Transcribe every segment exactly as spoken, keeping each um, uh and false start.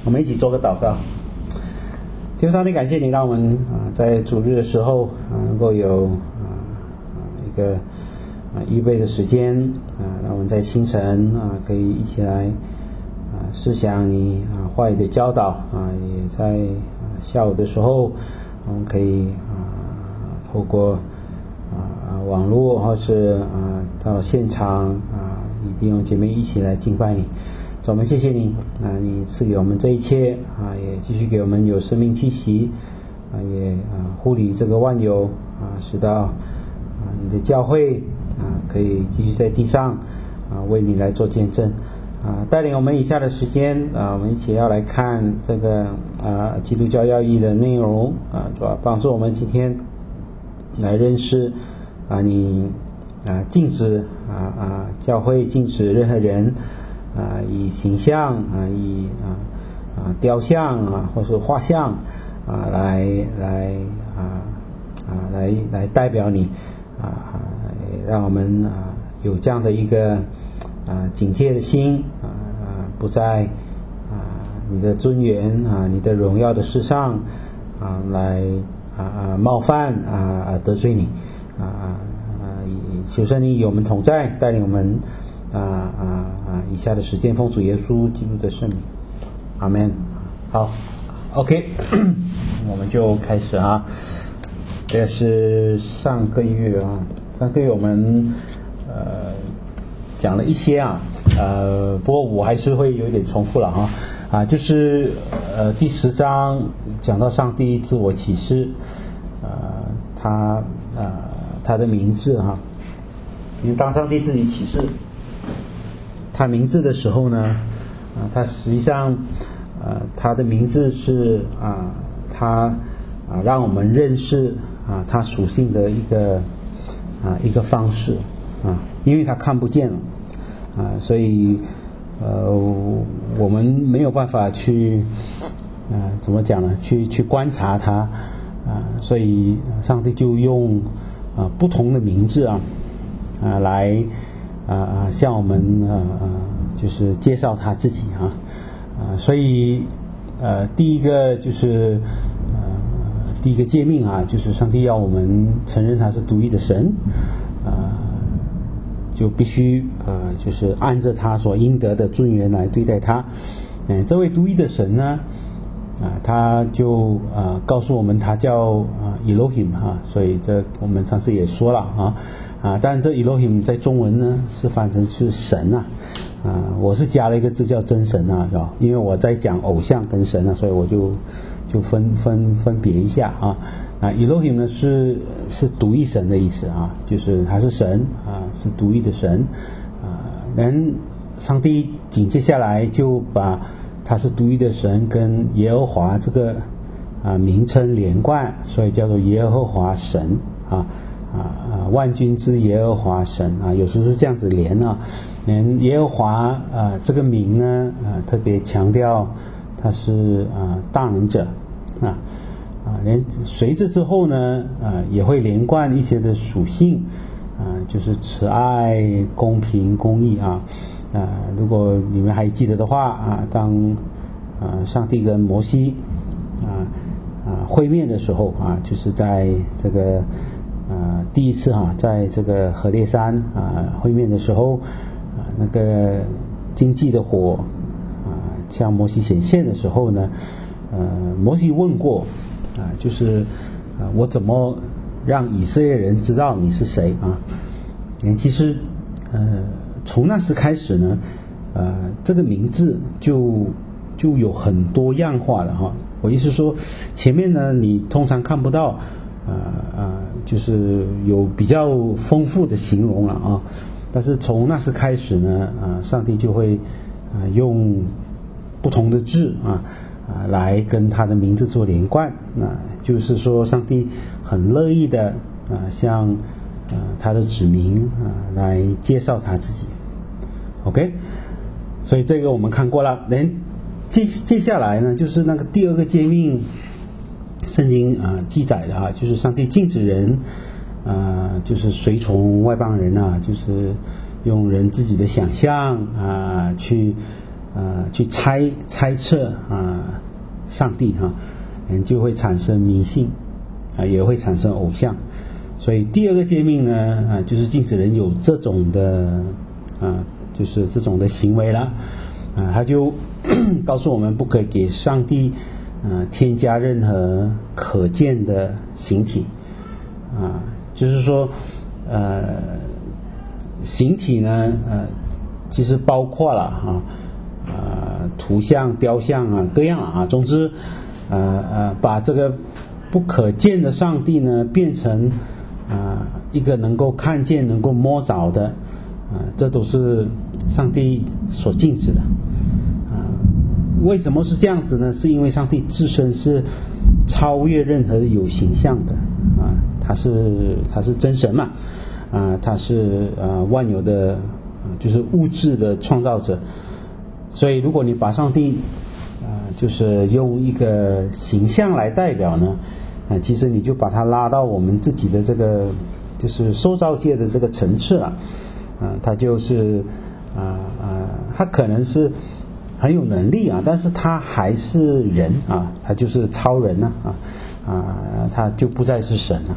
我们一起做个祷告。天父上帝，感谢你让我们啊在主日的时候啊能够有啊一个啊预备的时间啊，让我们在清晨啊可以一起来啊思想你啊话语的教导啊，也在啊下午的时候我们可以啊透过啊网络或是啊到现场啊与弟兄姐妹一起来敬拜你。我们谢谢你啊，你赐给我们这一切啊，也继续给我们有生命气息啊，也啊护理这个万有啊，使到啊你的教会啊可以继续在地上啊为你来做见证啊。带领我们以下的时间啊，我们一起要来看这个啊基督教要义的内容啊，主要帮助我们今天来认识啊你啊禁止啊啊教会禁止任何人啊，以形象啊，以啊啊雕像啊，或是画像啊，来来啊啊来来代表你啊，让我们啊有这样的一个啊警戒的心啊啊，不在啊你的尊严啊、你的荣耀的事上啊来啊啊冒犯啊啊得罪你啊啊啊！求神你与我们同在，带领我们。啊啊啊！以下的时间奉主耶稣基督的圣名，阿们。好 ，OK， 我们就开始啊。这是上个月啊，上个月我们呃讲了一些啊，呃，不过我还是会有一点重复了哈啊，就是呃第十章讲到上帝自我启示，呃，他呃他的名字哈，因为当上帝自己启示他名字的时候呢，啊，他实际上，呃，他的名字是啊，他啊让我们认识啊他属性的一个啊一个方式啊，因为他看不见了啊，所以呃我们没有办法去啊怎么讲呢？去去观察他啊，所以上帝就用啊不同的名字啊啊来。啊啊，向我们啊啊，就是介绍他自己啊啊，所以呃，第一个就是呃，第一个诫命啊，就是上帝要我们承认他是独一的神啊，就必须呃，就是按着他所应得的尊严来对待他。嗯，这位独一的神呢，啊，他就啊告诉我们，他叫啊 Elohim 啊，所以这我们上次也说了啊。啊，但这 Elohim 在中文呢是翻成是神啊，啊，我是加了一个字叫真神啊，是吧？因为我在讲偶像跟神啊，所以我就就分分分别一下啊。啊 ，Elohim 呢是是独一神的意思啊，就是他是神啊，是独一的神啊。人上帝紧接下来就把他是独一的神跟耶和华这个啊名称连贯，所以叫做耶和华神啊。啊啊！万军之耶和华神啊，有时是这样子连啊。连耶和华啊这个名呢啊，特别强调他是啊大能者啊啊。连随着之后呢啊，也会连贯一些的属性啊，就是慈爱、公平、公义啊啊。如果你们还记得的话啊，当啊上帝跟摩西啊啊会面的时候啊，就是在这个。啊，第一次哈、啊，在这个何烈山啊会面的时候啊，那个荆棘的火啊向摩西显现的时候呢，呃，摩西问过啊，就是啊，我怎么让以色列人知道你是谁啊？嗯，其实呃，从那时开始呢，呃，这个名字就就有很多样化的哈。我意思说，前面呢，你通常看不到。啊、呃、啊，就是有比较丰富的形容了啊，但是从那时开始呢，啊，上帝就会啊用不同的字啊啊来跟他的名字做连贯，那就是说上帝很乐意的啊向啊他的子民啊来介绍他自己 ，OK， 所以这个我们看过了，连接接下来呢就是那个第二个诫命。圣经啊、呃、记载的啊，就是上帝禁止人啊、呃，就是随从外邦人啊，就是用人自己的想象啊去啊、 呃去猜猜测啊、呃、上帝哈、啊，人就会产生迷信啊，也会产生偶像。所以第二个诫命呢啊，就是禁止人有这种的啊，就是这种的行为了啊，他就告诉我们不可以给上帝啊添加任何可见的形体啊，就是说呃形体呢呃其实包括了啊呃图像雕像啊各样啊，总之呃呃把这个不可见的上帝呢变成啊一个能够看见能够摸着的啊，这都是上帝所禁止的啊。为什么是这样子呢？是因为上帝自身是超越任何有形象的啊，他是他是真神嘛啊，他是啊万有的，就是物质的创造者。所以如果你把上帝啊就是用一个形象来代表呢啊，其实你就把它拉到我们自己的这个就是受造界的这个层次了啊，他就是啊啊他可能是很有能力啊，但是他还是人啊，他就是超人啊啊啊，他就不再是神了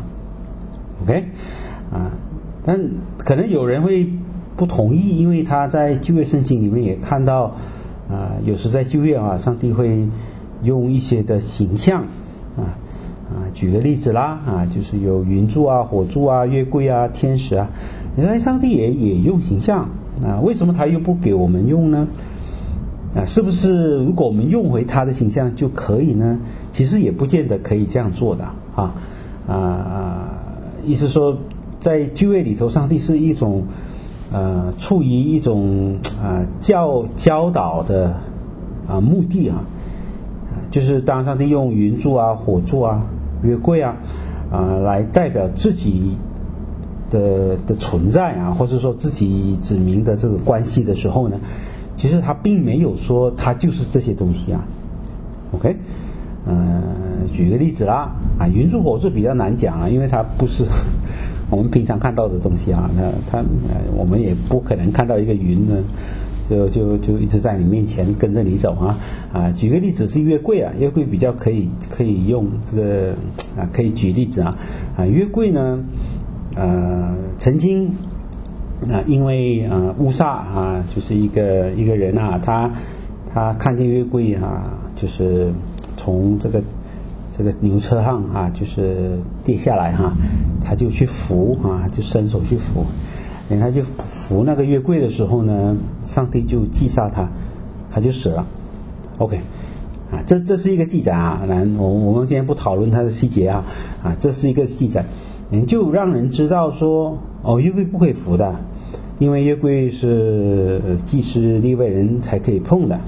，OK 啊，但可能有人会不同意，因为他在旧约圣经里面也看到啊，有时在旧约啊，上帝会用一些的形象啊啊，举个例子啦啊，就是有云柱啊、火柱啊、月桂啊、天使啊，原来上帝也也用形象啊，为什么他又不给我们用呢？啊，是不是如果我们用回他的形象就可以呢？其实也不见得可以这样做的啊啊，意思说在旧约里头，上帝是一种呃处于一种啊教教导的啊目的啊，就是当上帝用云柱啊、火柱啊、月桂啊啊来代表自己的的存在啊，或者说自己指明的这个关系的时候呢，其实他并没有说他就是这些东西啊 ，OK， 呃，举个例子啦，啊，云柱火柱比较难讲啊，因为它不是我们平常看到的东西啊，它它、呃、我们也不可能看到一个云呢，就就就一直在你面前跟着你走啊啊，举个例子是月桂啊，月桂比较可以可以用这个啊，可以举例子啊啊，月桂呢，呃，曾经。啊，因为啊乌撒啊，就是一个一个人啊，他他看见月桂啊，就是从这个这个牛车上啊，就是跌下来哈、啊，他就去扶啊，就伸手去扶，然后他就扶那个月桂的时候呢，上帝就击杀他，他就死了。OK， 啊，这这是一个记载啊，我我们今天不讨论它的细节啊，啊，这是一个记载，就让人知道说，哦，月桂不可以扶的。因为月桂是祭司利未人才可以碰的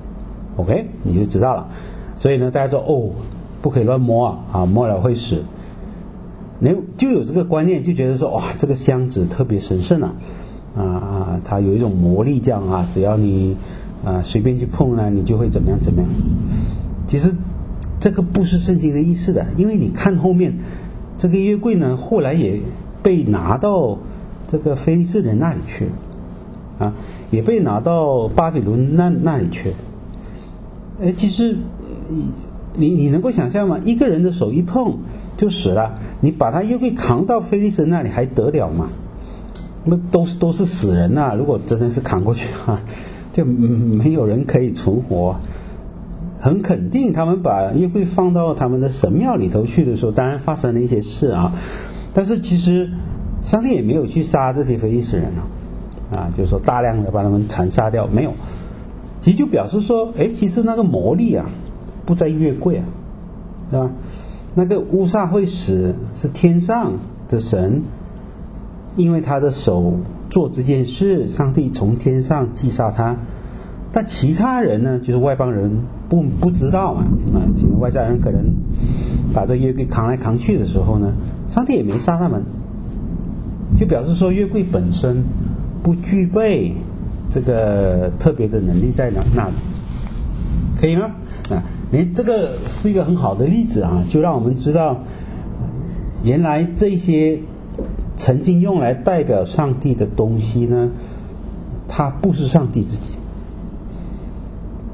，OK， 你就知道了。所以呢，大家说哦，不可以乱摸啊，啊摸了会死。你就有这个观念，就觉得说哇，这个箱子特别神圣啊，啊啊，它有一种魔力这样啊，只要你啊随便去碰呢，你就会怎么样怎么样。其实这个不是圣经的意思的，因为你看后面这个月桂呢，后来也被拿到这个非利士人那里去啊，也被拿到巴比伦那那里去。哎，其实你你能够想象吗？一个人的手一碰就死了，你把他月桂扛到非利士那里还得了吗？那都是都是死人啊！如果真的是扛过去啊，就没有人可以存活。很肯定，他们把月桂放到他们的神庙里头去的时候，当然发生了一些事啊，但是其实上帝也没有去杀这些非利士人啊，啊，就是说大量的把他们残杀掉，没有，其实就表示说，哎，其实那个魔力啊，不在月桂啊，对吧？那个乌撒会死是天上的神，因为他的手做这件事，上帝从天上击杀他。但其他人呢，就是外邦人不不知道嘛，啊，其实外家人可能把这月桂扛来扛去的时候呢，上帝也没杀他们。就表示说月桂本身不具备这个特别的能力在哪那里，可以吗？啊，你这个是一个很好的例子啊，就让我们知道，原来这些曾经用来代表上帝的东西呢，它不是上帝自己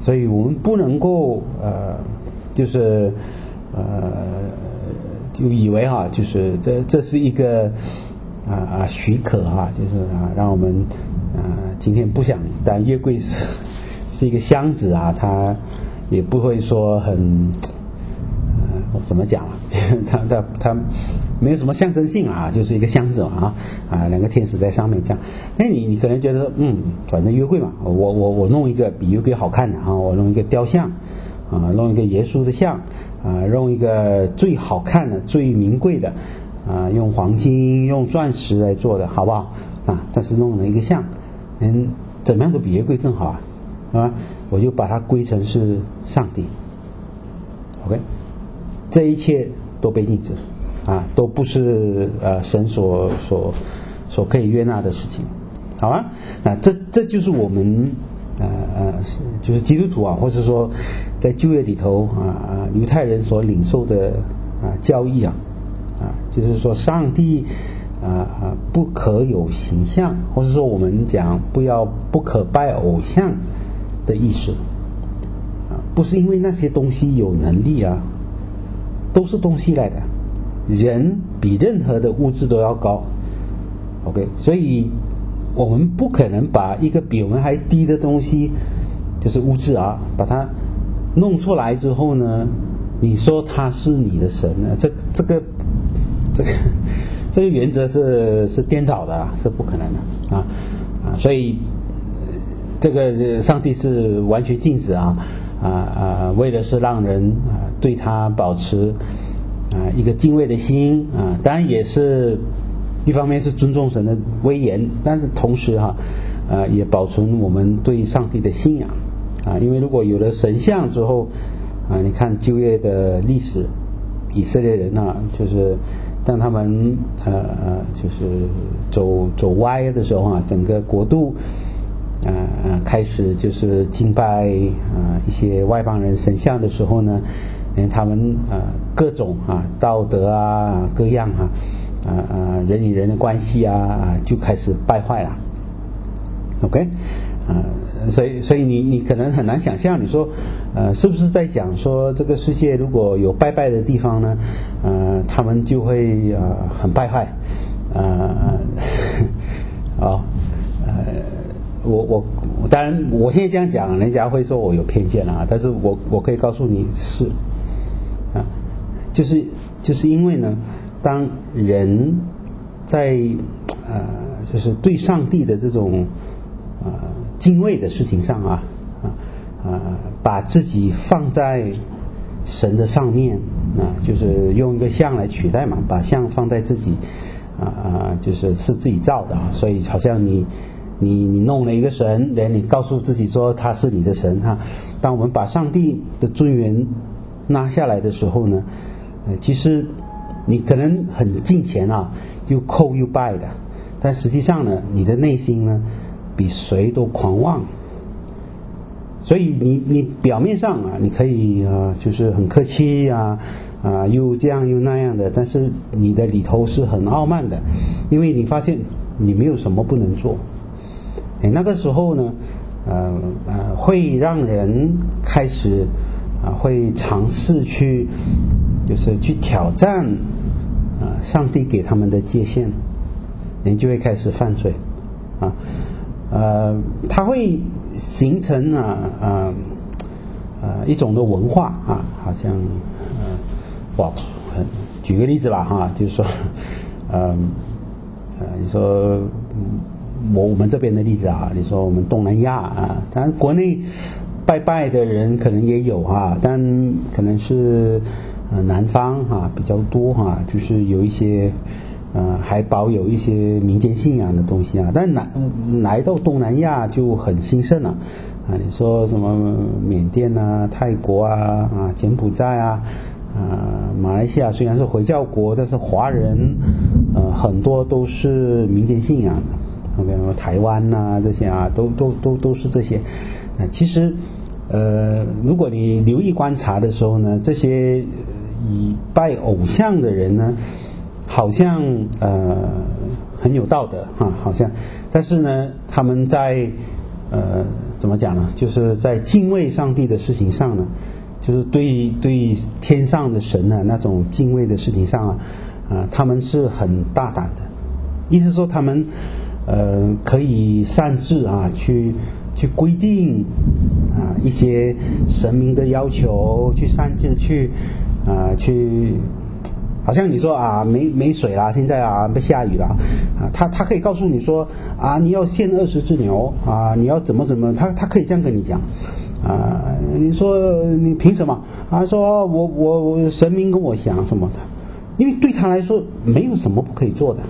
所以我们不能够呃，就是呃，就以为哈、啊，就是这这是一个啊啊许可哈、啊，就是啊，让我们啊今天不想，但约柜是是一个箱子啊，它也不会说很。我怎么讲啊？它它它没有什么象征性啊，就是一个箱子嘛啊啊，两个天使在上面这样。那你你可能觉得说，嗯，反正约柜嘛，我我我弄一个比约柜好看的啊，我弄一个雕像啊，弄一个耶稣的像啊，弄一个最好看的、最名贵的啊，用黄金、用钻石来做的，好不好啊？但是弄了一个像，嗯，怎么样都比约柜更好啊，啊，我就把它归成是上帝。OK。这一切都被禁止啊，都不是呃神所所所可以悦纳的事情，好啊。那这这就是我们呃呃就是基督徒啊，或者说在旧约里头啊啊犹太人所领受的啊教义啊啊，就是说上帝啊啊不可有形象，或者说我们讲不要不可拜偶像的意思啊，不是因为那些东西有能力啊。都是东西来的，人比任何的物质都要高 OK， 所以我们不可能把一个比我们还低的东西，就是物质啊，把它弄出来之后呢，你说它是你的神呢？这这个这个这个原则是是颠倒的啊，是不可能的啊啊！所以这个上帝是完全禁止啊。啊啊！为的是让人啊对他保持啊一个敬畏的心啊，当然也是一方面是尊重神的威严，但是同时哈啊也保存我们对上帝的信仰啊，因为如果有了神像之后啊，你看旧约的历史，以色列人啊，就是当他们呃呃就是走走歪的时候啊，整个国度。啊、呃、开始就是敬拜啊、呃、一些外邦人神像的时候呢，连他们啊、呃、各种啊道德啊各样啊啊啊人与人的关系啊啊就开始败坏了。OK， 啊、呃，所以所以你你可能很难想象，你说呃是不是在讲说这个世界如果有拜拜的地方呢，呃他们就会呃很败坏啊哦呃。我我当然，我现在这样讲，人家会说我有偏见啊。但是我我可以告诉你是啊，就是就是因为呢，当人在呃，就是对上帝的这种啊、呃、敬畏的事情上啊啊啊，把自己放在神的上面啊，就是用一个像来取代嘛，把像放在自己啊啊，就是是自己造的啊，所以好像你。你你弄了一个神，连你告诉自己说他是你的神哈。当我们把上帝的尊严拿下来的时候呢，呃，其实你可能很敬虔啊，又叩又拜的，但实际上呢，你的内心呢，比谁都狂妄。所以你你表面上啊，你可以啊，就是很客气啊啊，又这样又那样的，但是你的里头是很傲慢的，因为你发现你没有什么不能做。哎，那个时候呢，呃呃，会让人开始啊、呃，会尝试去，就是去挑战啊、呃，上帝给他们的界限，人就会开始犯罪啊，呃，它会形成啊啊呃一种的文化啊，好像呃，哇，举个例子吧哈，就是说，呃呃，你说。我我们这边的例子啊，你说我们东南亚啊，当然国内拜拜的人可能也有哈，但可能是呃南方哈比较多哈，就是有一些呃还保有一些民间信仰的东西啊，但来来到东南亚就很兴盛了啊，你说什么缅甸啊、泰国啊、啊柬埔寨啊、啊马来西亚虽然是回教国，但是华人呃很多都是民间信仰的。比如说台湾呐、啊、这些啊，都都都都是这些。啊，其实，呃，如果你留意观察的时候呢，这些以拜偶像的人呢，好像呃很有道德哈、啊，好像，但是呢，他们在呃怎么讲呢？就是在敬畏上帝的事情上呢，就是对对天上的神呢那种敬畏的事情上啊，啊、呃、他们是很大胆的，意思说他们呃可以擅自啊去去规定啊一些神明的要求，去擅自去啊去。好像你说啊没没水啦，现在啊不下雨啦，啊他他可以告诉你说啊你要献二十只牛啊，你要怎么怎么，他他可以这样跟你讲啊，你说你凭什么啊？说我我我神明跟我讲什么的，因为对他来说没有什么不可以做的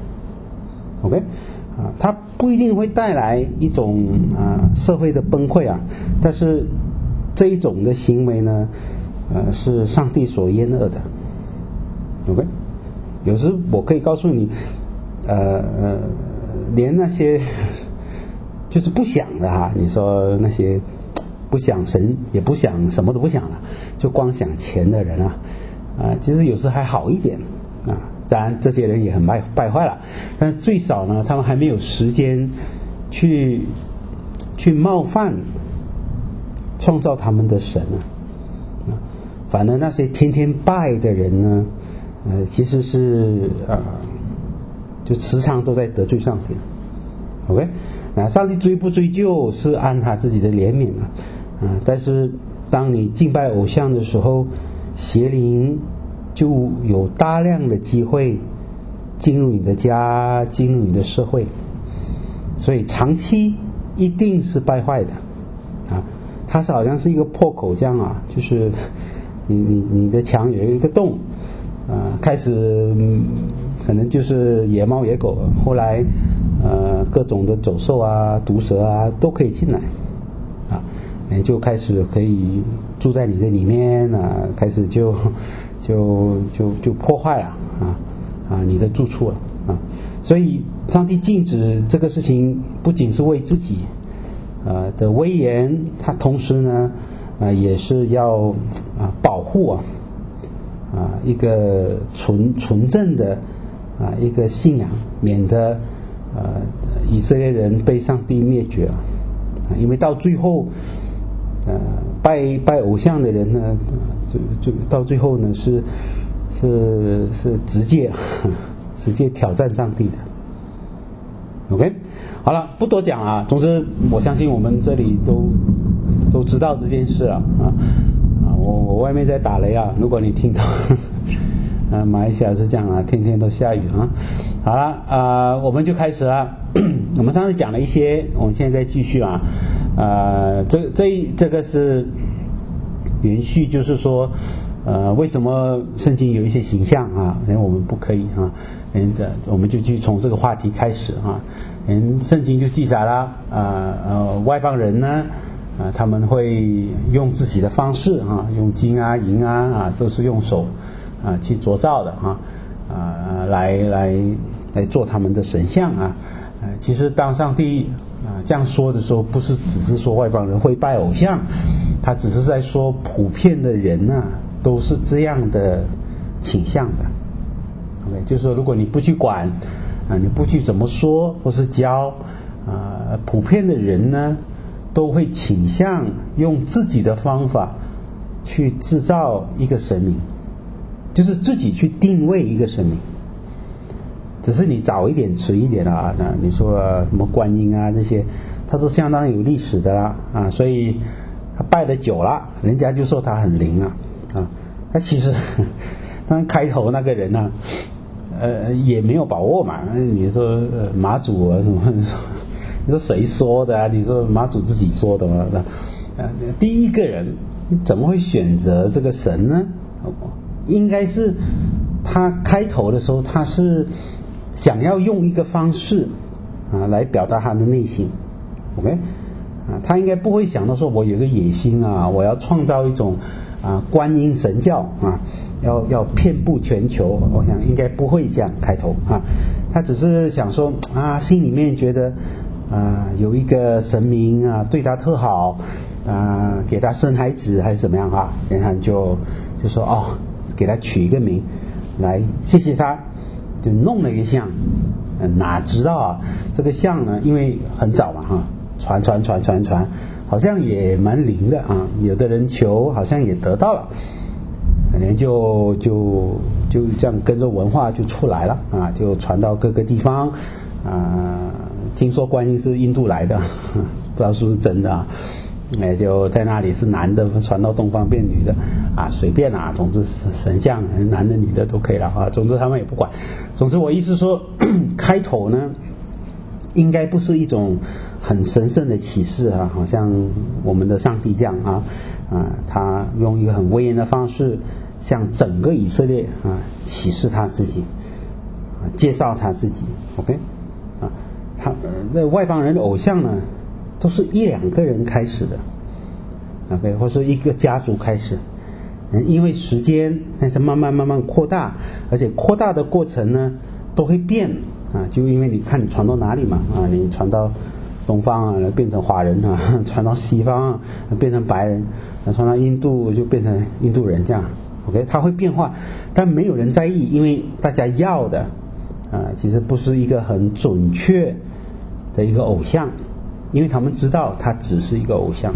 ，OK 啊，他不一定会带来一种啊社会的崩溃啊，但是这一种的行为呢，呃是上帝所厌恶的。OK， 有时我可以告诉你，呃呃，连那些就是不想的哈，你说那些不想神也不想什么都不想了，就光想钱的人啊，啊、呃，其实有时还好一点啊。当然这些人也很败败坏了，但是最少呢，他们还没有时间去去冒犯创造他们的神啊。啊，反而那些天天拜的人呢。呃，其实是啊、呃，就时常都在得罪上帝。OK， 那上帝追不追究是按他自己的怜悯啊，啊、呃，但是当你敬拜偶像的时候，邪灵就有大量的机会进入你的家，进入你的社会，所以长期一定是败坏的啊。它是好像是一个破口这样啊，就是你你你的墙有一个洞。啊、呃，开始、嗯、可能就是野猫野狗，后来呃各种的走兽啊、毒蛇啊都可以进来，啊，你就开始可以住在你的里面啊，开始就就就就破坏了啊啊你的住处了啊，所以上帝禁止这个事情，不仅是为自己呃的威严，他同时呢啊、呃、也是要啊保护啊。啊，一个纯纯正的啊一个信仰，免得呃以色列人被上帝灭绝啊，因为到最后，呃拜拜偶像的人呢，就就到最后呢是是是直接直接挑战上帝的。OK， 好了，不多讲啊。总之，我相信我们这里都都知道这件事了啊。我我外面在打雷啊，如果你听到啊，马来西亚是这样啊，天天都下雨啊。好了啊、呃，我们就开始了。我们上次讲了一些，我们现在再继续啊。呃，这这这个是延续，就是说，呃，为什么圣经有一些形象啊，因为我们不可以啊，嗯，我们就去从这个话题开始啊。嗯，圣经就记载了啊呃外邦人呢。啊，他们会用自己的方式啊，用金啊、银啊啊，都是用手啊去铸造的啊啊，来来来做他们的神像啊。呃，其实当上帝啊这样说的时候，不是只是说外邦人会拜偶像，他只是在说普遍的人啊都是这样的倾向的。OK， 就是说如果你不去管啊，你不去怎么说或是教啊，普遍的人呢。都会倾向用自己的方法去制造一个神明，就是自己去定位一个神明。只是你早一点迟一点啊，那你说什么观音啊这些，它都相当有历史的啦啊，所以他拜的久了，人家就说他很灵啊啊。他其实当开头那个人呢、啊，呃也没有把握嘛。你说呃马祖啊什么？你说谁说的啊？你说马祖自己说的吗？呃，第一个人怎么会选择这个神呢？应该是他开头的时候，他是想要用一个方式啊来表达他的内心。OK， 啊，他应该不会想到说我有个野心啊，我要创造一种啊观音神教啊，要要遍布全球。我想应该不会这样开头啊，他只是想说啊，心里面觉得。啊，有一个神明啊，对他特好啊，给他生孩子还是怎么样啊？然后就就说哦，给他取一个名来谢谢他，就弄了一个像。哪知道啊，这个像呢，因为很早嘛哈， 传传传传传，好像也蛮灵的啊。有的人求好像也得到了，可能就就就这样跟着文化就出来了啊，就传到各个地方啊。听说观音是印度来的，不知道是不是真的啊？哎，就在那里是男的传到东方变女的啊，随便啊，总之神像男的女的都可以了啊，总之他们也不管。总之我意思说，开头呢，应该不是一种很神圣的启示啊，好像我们的上帝这样啊啊，他用一个很威严的方式向整个以色列啊启示他自己啊，介绍他自己 ，OK 啊，他那外邦人的偶像呢，都是一两个人开始的 ，OK， 或是一个家族开始，嗯，因为时间但是慢慢慢慢扩大，而且扩大的过程呢都会变啊，就因为你看你传到哪里嘛啊，你传到东方啊，变成华人啊；传到西方啊，变成白人；传到印度就变成印度人，这样 ，OK， 它会变化，但没有人在意，因为大家要的啊，其实不是一个很准确的一个偶像。因为他们知道他只是一个偶像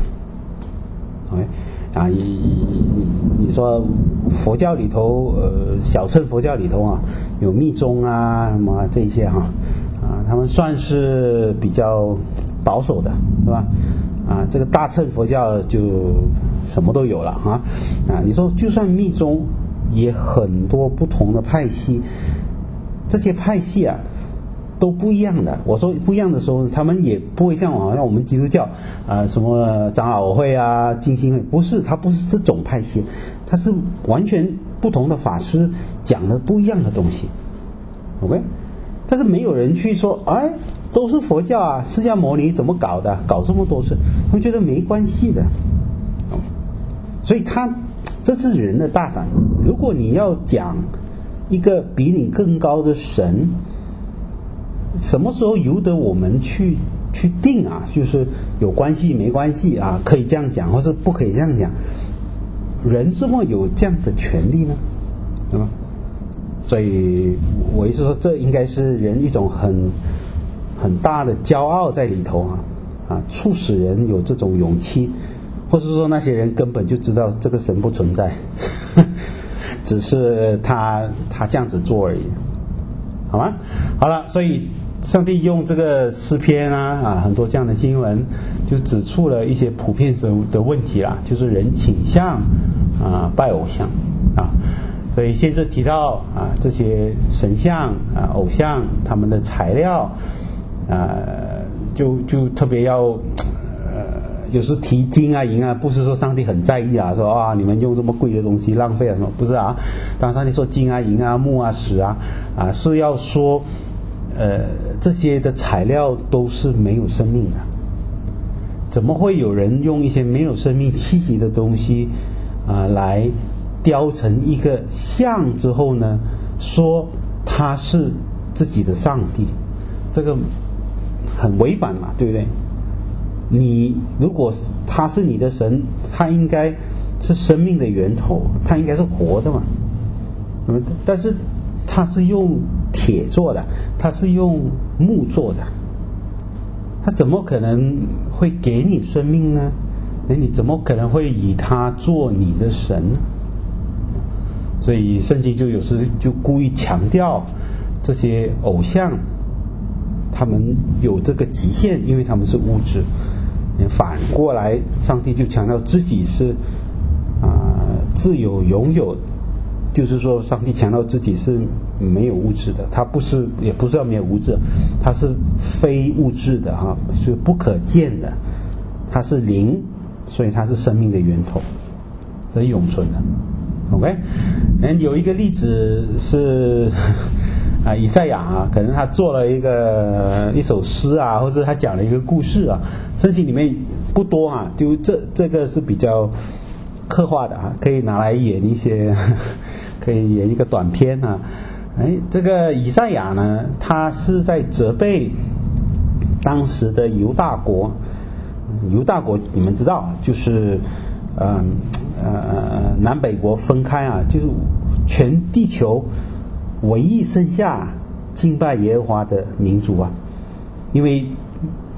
，OK 啊，你你说佛教里头，呃，小乘佛教里头啊，有密宗啊什么这些哈、啊，啊，他们算是比较保守的，是吧？啊，这个大乘佛教就什么都有了啊，啊，你说就算密宗也很多不同的派系，这些派系啊。都不一样的。我说不一样的时候，他们也不会像好像我们基督教啊、呃、什么长老会啊、浸信会，不是，它不是这种派系，它是完全不同的法师讲的不一样的东西 ，OK？ 但是没有人去说，哎，都是佛教啊，释迦牟尼怎么搞的，搞这么多事，他们觉得没关系的，所以他这是人的大胆。如果你要讲一个比你更高的神，什么时候由得我们去去定啊？就是有关系没关系啊？可以这样讲，或是不可以这样讲？人怎么有这样的权利呢？对吧？所以我意思说，这应该是人一种很很大的骄傲在里头啊啊，促使人有这种勇气，或是说那些人根本就知道这个神不存在，只是他他这样子做而已，好吗？好了，所以。上帝用这个诗篇啊啊很多这样的经文，就指出了一些普遍的问题啦，就是人倾向啊拜偶像啊，所以先是提到啊这些神像啊偶像他们的材料啊，就就特别要呃有时提金啊银啊，不是说上帝很在意啊，说啊你们用这么贵的东西浪费了什么，不是啊，当上帝说金啊银啊木啊石啊啊是要说。呃，这些的材料都是没有生命的，怎么会有人用一些没有生命气息的东西啊、呃、来雕成一个像之后呢，说他是自己的上帝？这个很违反嘛，对不对？你如果他是你的神，他应该是生命的源头，他应该是活的嘛，嗯，但是他是用铁做的，他是用木做的，他怎么可能会给你生命呢？那你怎么可能会以他做你的神呢？所以圣经就有时就故意强调这些偶像他们有这个极限，因为他们是物质。反过来上帝就强调自己是啊、呃、自有拥有，就是说上帝强调自己是没有物质的，他不是也不是要没有物质，他是非物质的哈，是不可见的，他是灵，所以他是生命的源头，是永存的。OK， 嗯，有一个例子是啊，以赛亚啊，可能他做了一个一首诗啊，或者他讲了一个故事啊，圣经里面不多啊，就这这个是比较刻画的啊，可以拿来演一些，可以演一个短片啊。哎，这个以赛亚呢，他是在责备当时的犹大国，犹大国你们知道，就是嗯呃南北国分开啊，就是全地球唯一剩下敬拜耶和华的民族啊，因为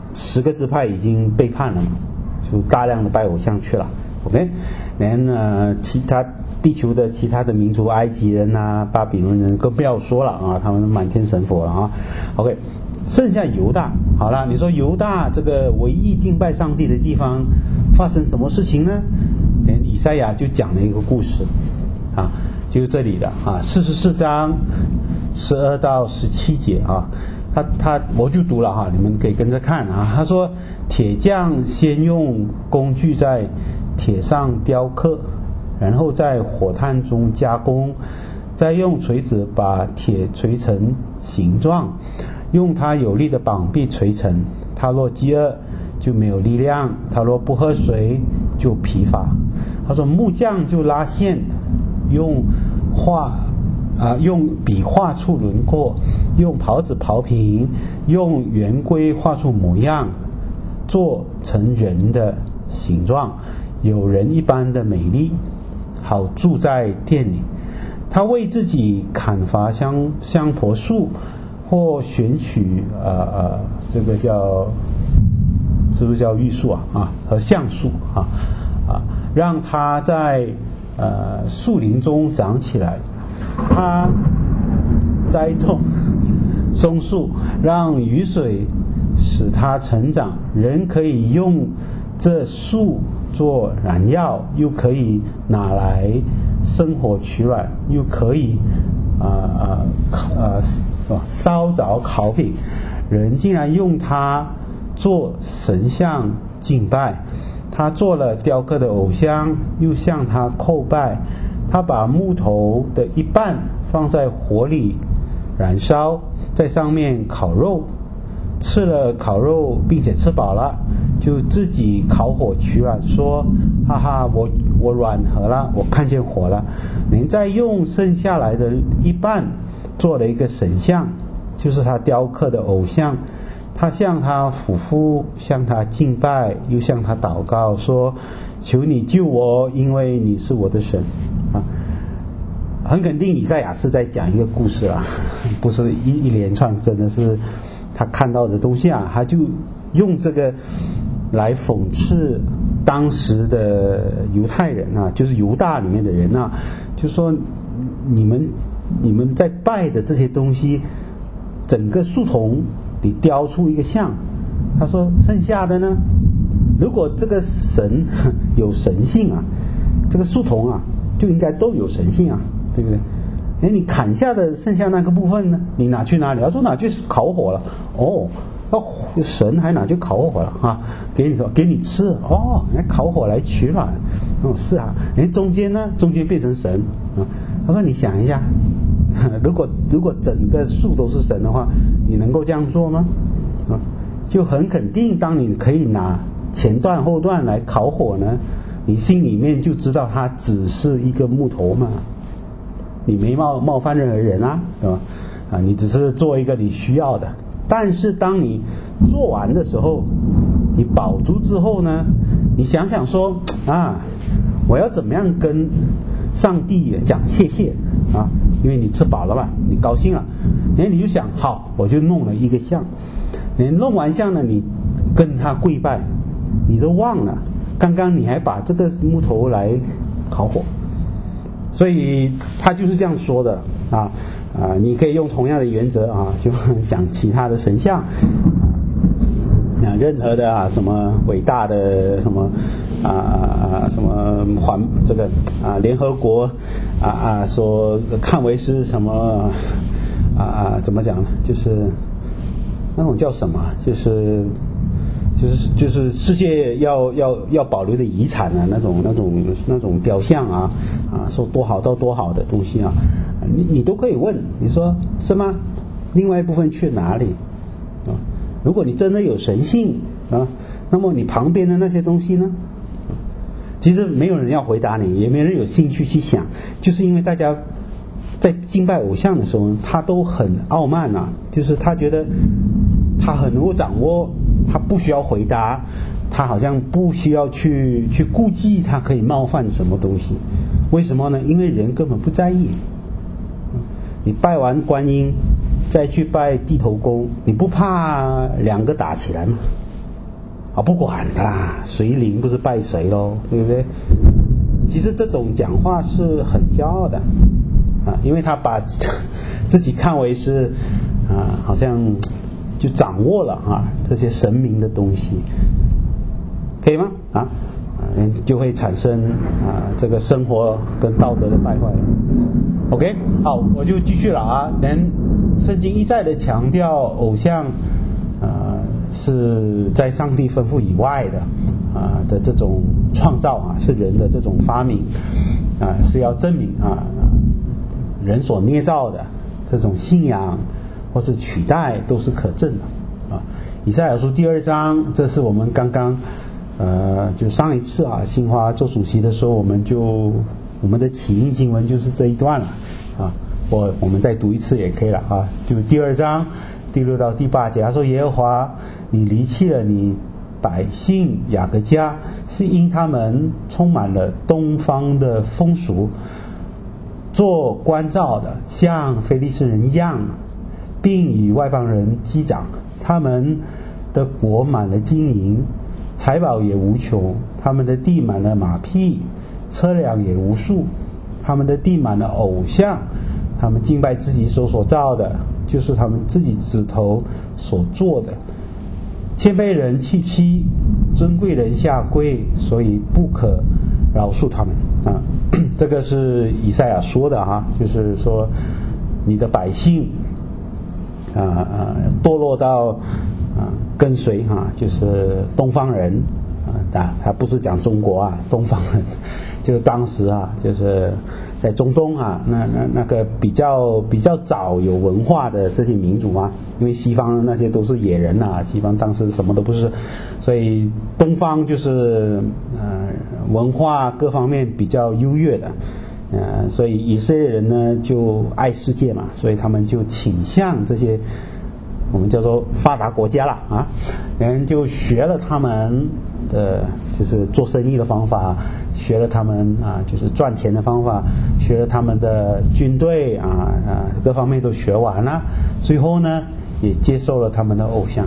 十个支派已经背叛了嘛，就大量的拜偶像去了。OK， 连呃其他地球的其他的民族，埃及人啊、巴比伦人更不要说了啊，他们满天神佛了啊。OK， 剩下犹大，好了，你说犹大这个唯一敬拜上帝的地方发生什么事情呢？连以赛亚就讲了一个故事啊，就是这里的啊，四十四章十二到十七节啊。他他我就读了哈，你们可以跟着看啊。他说，铁匠先用工具在铁上雕刻，然后在火炭中加工，再用锤子把铁锤成形状，用他有力的膀臂锤成。他若饥饿就没有力量，他若不喝水就疲乏。他说，木匠就拉线，用画啊，用笔画出轮廓，用刨子刨平，用圆规画出模样，做成人的形状，有人一般的美丽，好住在店里。他为自己砍伐香香柏树，或选取呃呃这个叫是不是叫玉树啊啊和橡树啊啊，让它在呃树林中长起来。他栽种松树，让雨水使它成长。人可以用这树做燃料，又可以拿来生火取暖，又可以啊啊啊烧着烤饼。人竟然用它做神像敬拜。他做了雕刻的偶像，又向他叩拜。他把木头的一半放在火里燃烧，在上面烤肉，吃了烤肉并且吃饱了，就自己烤火取暖，说哈哈，我我软和了，我看见火了。您再用剩下来的一半做了一个神像，就是他雕刻的偶像。他向他俯伏，向他敬拜，又向他祷告，说求你救我，因为你是我的神啊。很肯定以赛亚是在讲一个故事啊，不是一一连串，真的是他看到的东西啊，他就用这个来讽刺当时的犹太人啊，就是犹大里面的人啊，就说你们你们在拜的这些东西，整个树丛你雕出一个像，他说剩下的呢，如果这个神有神性啊，这个树丛啊就应该都有神性啊，对不对？哎，你砍下的剩下那个部分呢，你拿去哪里？他说拿去烤火了。哦，那神还拿去烤火了啊？给你说给你吃哦，来烤火来取暖。哦，是啊。哎，中间呢，中间变成神啊。他说你想一下，如果如果整个树都是神的话，你能够这样做吗？啊，就很肯定，当你可以拿前段后段来烤火呢，你心里面就知道它只是一个木头嘛，你没冒冒犯任何人啊，对吧？啊，你只是做一个你需要的。但是当你做完的时候，你饱足之后呢，你想想说啊，我要怎么样跟上帝讲谢谢啊？因为你吃饱了嘛，你高兴了，哎，你就想好，我就弄了一个像。你弄完像呢，你跟他跪拜，你都忘了刚刚你还把这个木头来烤火。所以他就是这样说的啊啊！你可以用同样的原则啊，就讲其他的神像啊，任何的啊什么伟大的什么啊啊什么环这个啊联合国啊啊说看为是什么啊啊怎么讲呢？就是那种叫什么？就是就是就是世界要要要保留的遗产啊，那种那种那种雕像啊啊，说多好到多好的东西啊，你你都可以问，你说是吗？另外一部分去哪里啊？如果你真的有神性啊，那么你旁边的那些东西呢？其实没有人要回答你，也没人有兴趣去想，就是因为大家在敬拜偶像的时候，他都很傲慢啊，就是他觉得他很能够掌握。他不需要回答，他好像不需要去去顾忌他可以冒犯什么东西。为什么呢？因为人根本不在意。你拜完观音再去拜地头公，你不怕两个打起来吗？ 啊，不管啦，谁灵不是拜谁咯，对不对？其实这种讲话是很骄傲的啊，因为他把自己看为是啊，好像就掌握了啊这些神明的东西，可以吗？啊，就会产生啊这个生活跟道德的败坏。OK， 好，我就继续了啊。能圣经一再的强调偶像啊是在上帝吩咐以外的啊的这种创造啊，是人的这种发明啊，是要证明啊人所捏造的这种信仰或是取代都是可证的啊。以赛亚书第二章，这是我们刚刚呃就上一次啊新华做主席的时候，我们就我们的起因经文就是这一段了啊。我我们再读一次也可以了啊，就第二章第六到第八节，他说：耶和华，你离弃了你百姓雅各家，是因他们充满了东方的风俗，做关照的像非利士人一样，并与外邦人击掌。他们的国满了金银，财宝也无穷，他们的地满了马匹，车辆也无数，他们的地满了偶像，他们敬拜自己手所造的，就是他们自己指头所做的。谦卑人弃妻，尊贵人下跪，所以不可饶恕他们啊。这个是以赛亚说的哈，就是说你的百姓啊啊堕落到啊跟随哈、啊，就是东方人啊，他不是讲中国啊，东方人，就是当时啊，就是在中东啊，那那那个比较比较早有文化的这些民族啊，因为西方那些都是野人啊，西方当时什么都不是，所以东方就是呃文化各方面比较优越的，呃，所以以色列人呢就爱世界嘛，所以他们就倾向这些我们叫做发达国家了啊，人就学了他们的就是做生意的方法，学了他们啊就是赚钱的方法，学了他们的军队啊啊各方面都学完了，最后呢也接受了他们的偶像。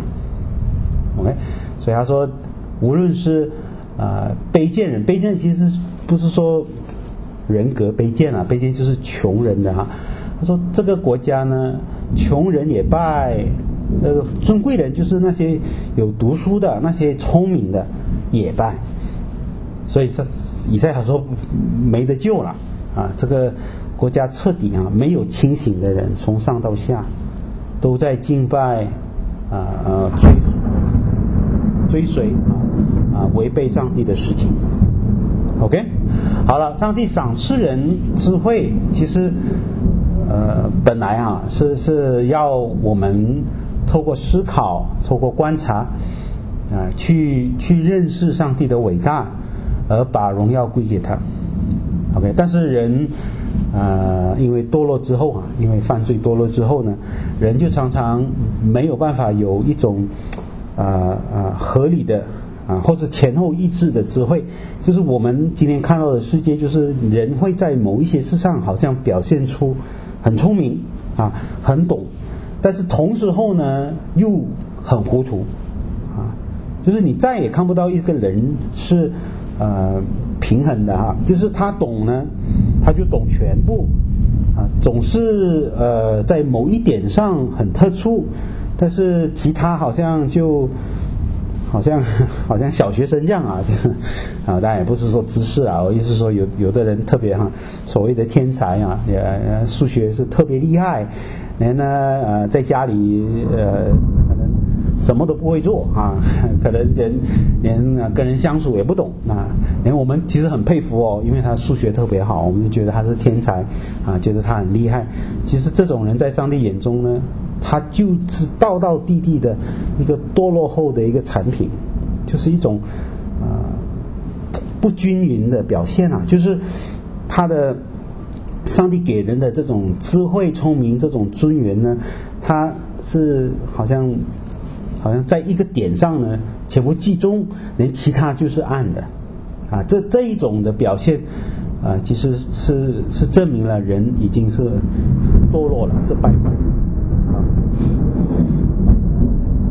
OK， 所以他说无论是啊卑贱人，卑贱其实不是说人格卑贱啊，卑贱就是穷人的哈、啊。他说这个国家呢，穷人也拜，那个尊贵人就是那些有读书的、那些聪明的也拜，所以以赛亚说没得救了啊！这个国家彻底啊没有清醒的人，从上到下都在敬拜啊啊追追随啊啊违背上帝的事情。OK， 好了，上帝赏赐人智慧，其实。呃，本来啊是是要我们透过思考、透过观察，啊、呃，去去认识上帝的伟大，而把荣耀归给他。OK， 但是人啊、呃，因为堕落之后啊，因为犯罪堕落之后呢，人就常常没有办法有一种啊啊、呃呃、合理的啊，或是前后一致的智慧。就是我们今天看到的世界，就是人会在某一些事上好像表现出很聪明啊，很懂，但是同时候呢又很糊涂啊，就是你再也看不到一个人是呃平衡的哈，就是他懂呢，他就懂全部啊，总是呃在某一点上很特殊，但是其他好像就好像好像小学生这样啊，啊，当然也不是说知识啊，我意思是说有有的人特别哈、啊，所谓的天才啊，也数学是特别厉害，人呢呃在家里呃可能什么都不会做啊，可能人连跟人相处也不懂啊，连我们其实很佩服哦，因为他数学特别好，我们就觉得他是天才啊，觉得他很厉害。其实这种人在上帝眼中呢，他就是道道地地的一个堕落后的一个产品，就是一种呃不均匀的表现啊，就是他的上帝给人的这种智慧、聪明这种尊严呢，他是好像好像在一个点上呢全部集中，连其他就是暗的啊，这这一种的表现啊，其实是是证明了人已经是是堕落了，是败坏。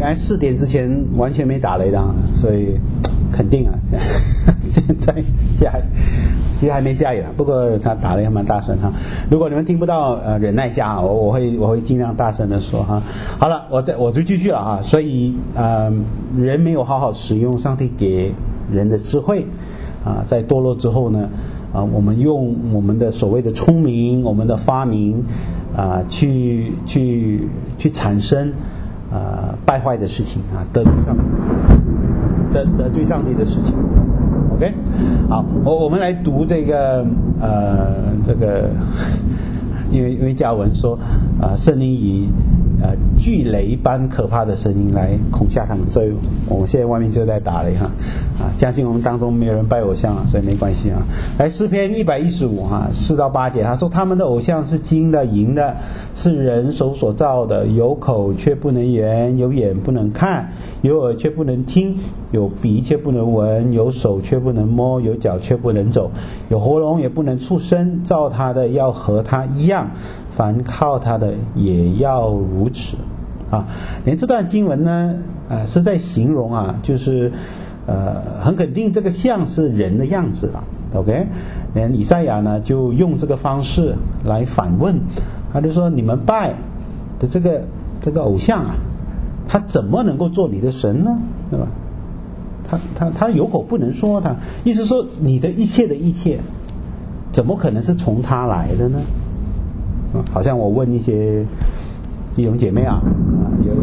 刚才四点之前完全没打雷的，所以肯定啊，现在现在还其实还没下雨了，不过他打雷还蛮大声哈。如果你们听不到，呃，忍耐一下啊，我我会我会尽量大声的说哈。好了，我再我就继续了哈。所以呃，人没有好好使用上帝给人的智慧啊，在堕落之后呢，啊，我们用我们的所谓的聪明，我们的发明啊，去去去产生啊败坏的事情啊，得罪上得得罪上帝的事情。OK， 好，我我们来读这个呃这个，因为因为加文说啊，圣灵以呃巨雷般可怕的声音来恐吓他们，所以我们现在外面就在打雷哈啊，相信我们当中没有人拜偶像啊，所以没关系啊。来诗篇一百一十五哈四到八节，他说他们的偶像是金的银的，是人手所造的，有口却不能言，有眼不能看，有耳却不能听，有鼻却不能闻，有手却不能摸，有脚却不能走，有喉咙也不能出声，造他的要和他一样，凡靠他的也要如此啊。连这段经文呢，呃，是在形容啊，就是呃，很肯定这个像是人的样子了。OK， 连以赛亚呢就用这个方式来反问，他就说：你们拜的这个这个偶像啊，他怎么能够做你的神呢？对吧？他他他有口不能说，他意思说你的一切的一切，怎么可能是从他来的呢？好像我问一些弟兄姐妹啊，啊有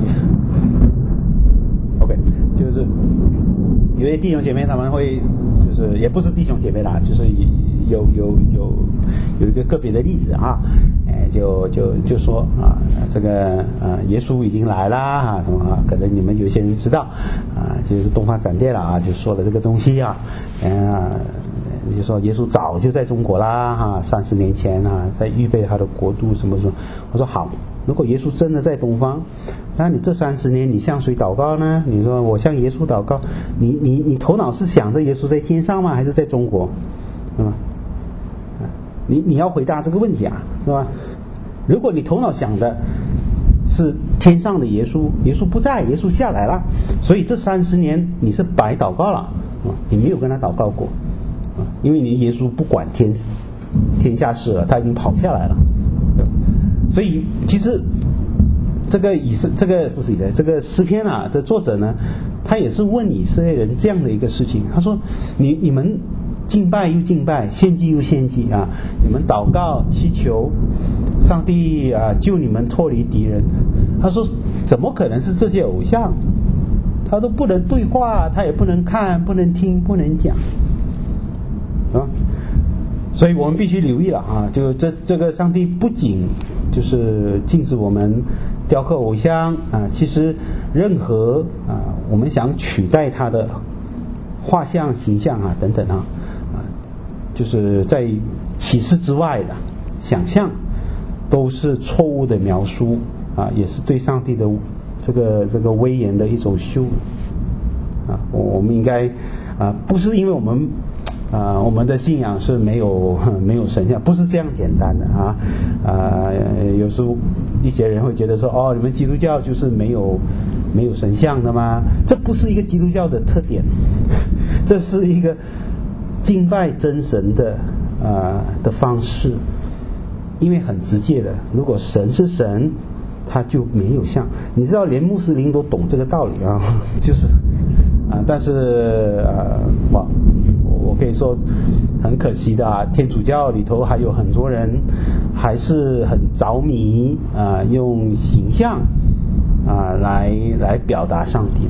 ，OK， 就是有些弟兄姐妹他们会，就是也不是弟兄姐妹啦，就是有有有有一个个别的例子啊，哎，就就就说啊，这个呃耶稣已经来啦啊什么啊，可能你们有些人知道啊，就是东方闪电了啊，就说了这个东西啊，嗯、呃。你就说耶稣早就在中国啦哈，三十年前啊，在预备他的国度什么什么。我说好，如果耶稣真的在东方，那你这三十年你向谁祷告呢？你说我向耶稣祷告，你你你头脑是想着耶稣在天上吗？还是在中国？是吧？你你要回答这个问题啊，是吧？如果你头脑想的是天上的耶稣，耶稣不在，耶稣下来了，所以这三十年你是白祷告了，你没有跟他祷告过。因为你耶稣不管天天下事了，他已经跑下来了，所以其实这个以色这个不是以色这个诗篇啊的作者呢，他也是问以色列人这样的一个事情。他说：你你们敬拜又敬拜，献祭又献祭啊，你们祷告祈求上帝啊救你们脱离敌人。他说：怎么可能是这些偶像？他都不能对话，他也不能看，不能听，不能讲。啊，所以我们必须留意了啊！就这这个上帝不仅就是禁止我们雕刻偶像啊，其实任何啊我们想取代他的画像、形象啊等等啊啊，就是在启示之外的想象，都是错误的描述啊，也是对上帝的这个这个威严的一种羞辱啊！我我们应该啊，不是因为我们。啊、呃，我们的信仰是没有没有神像，不是这样简单的啊！啊、呃，有时候一些人会觉得说，哦，你们基督教就是没有没有神像的吗？这不是一个基督教的特点，这是一个敬拜真神的啊、呃、的方式，因为很直接的，如果神是神，他就没有像。你知道，连穆斯林都懂这个道理啊，就是啊、呃，但是呃，哇。我可以说很可惜的啊，天主教里头还有很多人还是很着迷啊、呃，用形象啊、呃、来来表达上帝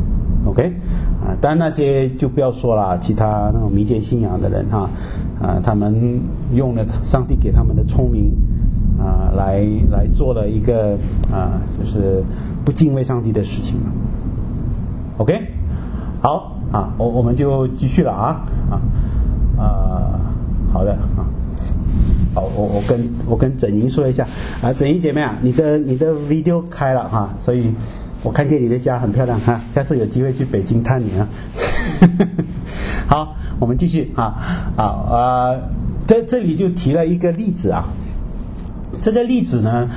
OK 啊，当然那些就不要说了，其他那种民间信仰的人哈啊，他们用了上帝给他们的聪明啊，来来做了一个啊，就是不敬畏上帝的事情 OK 好啊，我我们就继续了啊啊啊，好的啊，好，我我跟我跟整莹说一下啊，整莹姐妹啊，你的你的 video 开了哈、啊，所以我看见你的家很漂亮哈、啊，下次有机会去北京探你啊。好，我们继续啊啊啊，这这里就提了一个例子啊，这个例子呢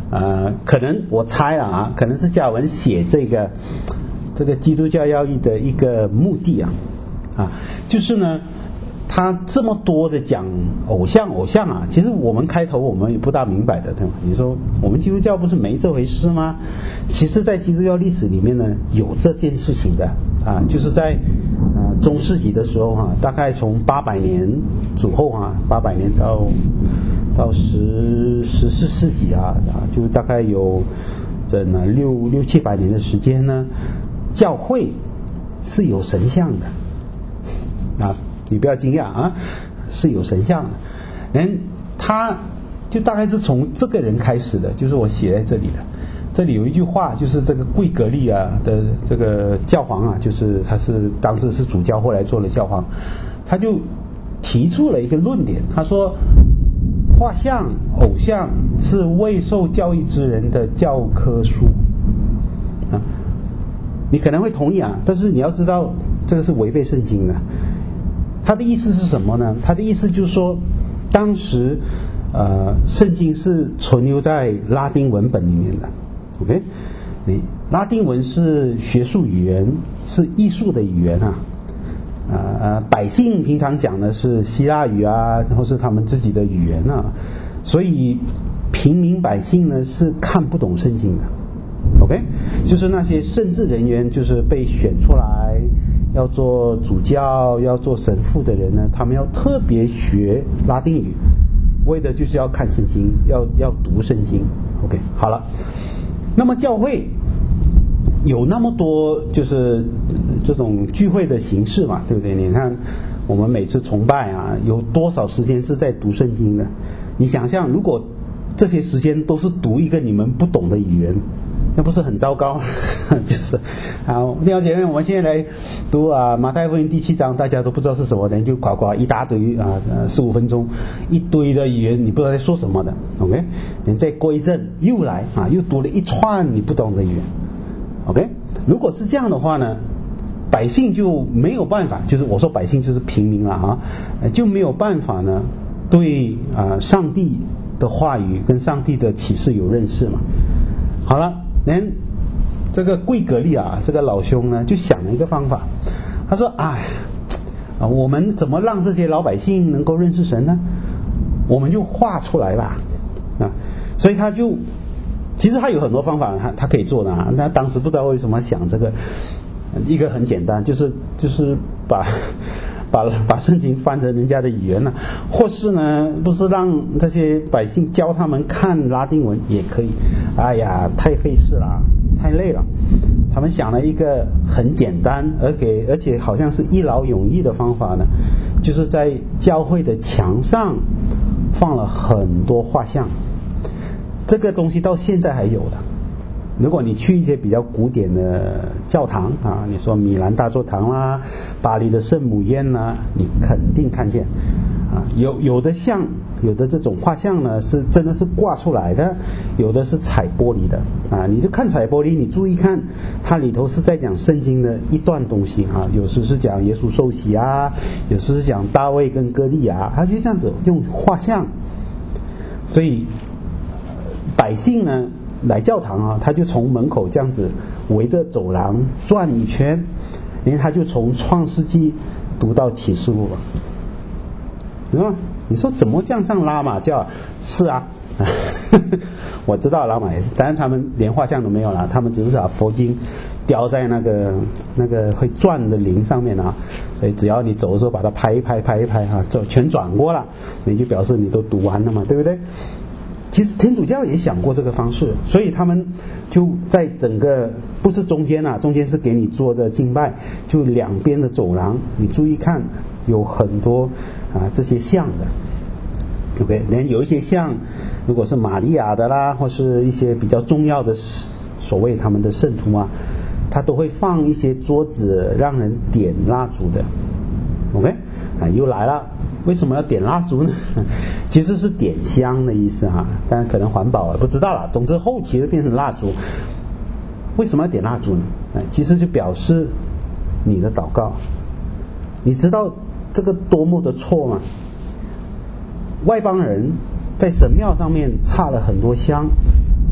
呃，可能我猜了啊，可能是加尔文写这个这个基督教要义的一个目的啊啊，就是呢，他这么多的讲偶像偶像啊，其实我们开头我们也不大明白的，对吗？你说我们基督教不是没这回事吗？其实，在基督教历史里面呢，有这件事情的啊，就是在呃中世纪的时候哈、啊，大概从八百年左后啊，八百年到到十十四世纪啊啊，就大概有整了六六七百年的时间呢，教会是有神像的啊。你不要惊讶啊，是有神像的。人他就大概是从这个人开始的，就是我写在这里的。这里有一句话，就是这个贵格利啊的这个教皇啊，就是他是当时是主教，后来做了教皇，他就提出了一个论点，他说画像偶像是未受教育之人的教科书啊。你可能会同意啊，但是你要知道这个是违背圣经的。他的意思是什么呢？他的意思就是说，当时呃圣经是存留在拉丁文本里面的 ，OK？ 你拉丁文是学术语言，是艺术的语言啊。呃百姓平常讲的是希腊语啊，或是他们自己的语言啊，所以平民百姓呢是看不懂圣经的 ，OK？ 就是那些圣职人员就是被选出来要做主教要做神父的人呢，他们要特别学拉丁语，为的就是要看圣经，要要读圣经 OK 好了，那么教会有那么多就是这种聚会的形式嘛，对不对？你看我们每次崇拜啊，有多少时间是在读圣经的？你想象如果这些时间都是读一个你们不懂的语言，那不是很糟糕？就是好，弟兄姐妹，我们现在来读啊马太福音第七章，大家都不知道是什么的，就呱呱一大堆啊，十五分钟一堆的语言，你不知道在说什么的 ，OK？ 你再过一阵又来啊，又读了一串你不懂的语言 ，OK？ 如果是这样的话呢，百姓就没有办法，就是我说百姓就是平民了啊，就没有办法呢对啊上帝的话语跟上帝的启示有认识嘛。好了，连这个贵格利啊，这个老兄呢，就想了一个方法。他说：“哎，啊，我们怎么让这些老百姓能够认识神呢？我们就画出来吧，啊，所以他就，其实他有很多方法，他他可以做的啊。他当时不知道为什么想这个，一个很简单，就是就是把。”把把圣经翻成人家的语言呢、啊，或是呢，不是让这些百姓教他们看拉丁文也可以。哎呀，太费事了，太累了。他们想了一个很简单，而给而且好像是一劳永逸的方法呢，就是在教会的墙上放了很多画像。这个东西到现在还有的。如果你去一些比较古典的教堂啊，你说米兰大教堂啦、巴黎的圣母院啦，你肯定看见啊，有有的像有的这种画像呢是真的是挂出来的，有的是彩玻璃的啊。你就看彩玻璃，你注意看，它里头是在讲圣经的一段东西啊，有时是讲耶稣受洗啊，有时是讲大卫跟歌利亚，它就这样子用画像，所以百姓呢。来教堂啊，他就从门口这样子围着走廊转一圈，然后他就从创世纪读到启示录了，对吧？你说怎么这样上拉玛教？是啊，我知道拉玛也是，但是他们连画像都没有了，他们只是把佛经雕在那个那个会转的铃上面啊，所以只要你走的时候把它拍一拍拍一拍啊，就全转过了，你就表示你都读完了嘛，对不对？其实天主教也想过这个方式，所以他们就在整个不是中间啊，中间是给你做的敬拜，就两边的走廊，你注意看，有很多啊这些像的 ，OK， 连有一些像，如果是玛利亚的啦，或是一些比较重要的所谓他们的圣徒啊，他都会放一些桌子让人点蜡烛的 ，OK， 啊又来了。为什么要点蜡烛呢？其实是点香的意思哈、啊，但可能环保不知道了。总之后期就变成蜡烛。为什么要点蜡烛呢？其实就表示你的祷告。你知道这个多么的错吗？外邦人在神庙上面插了很多香，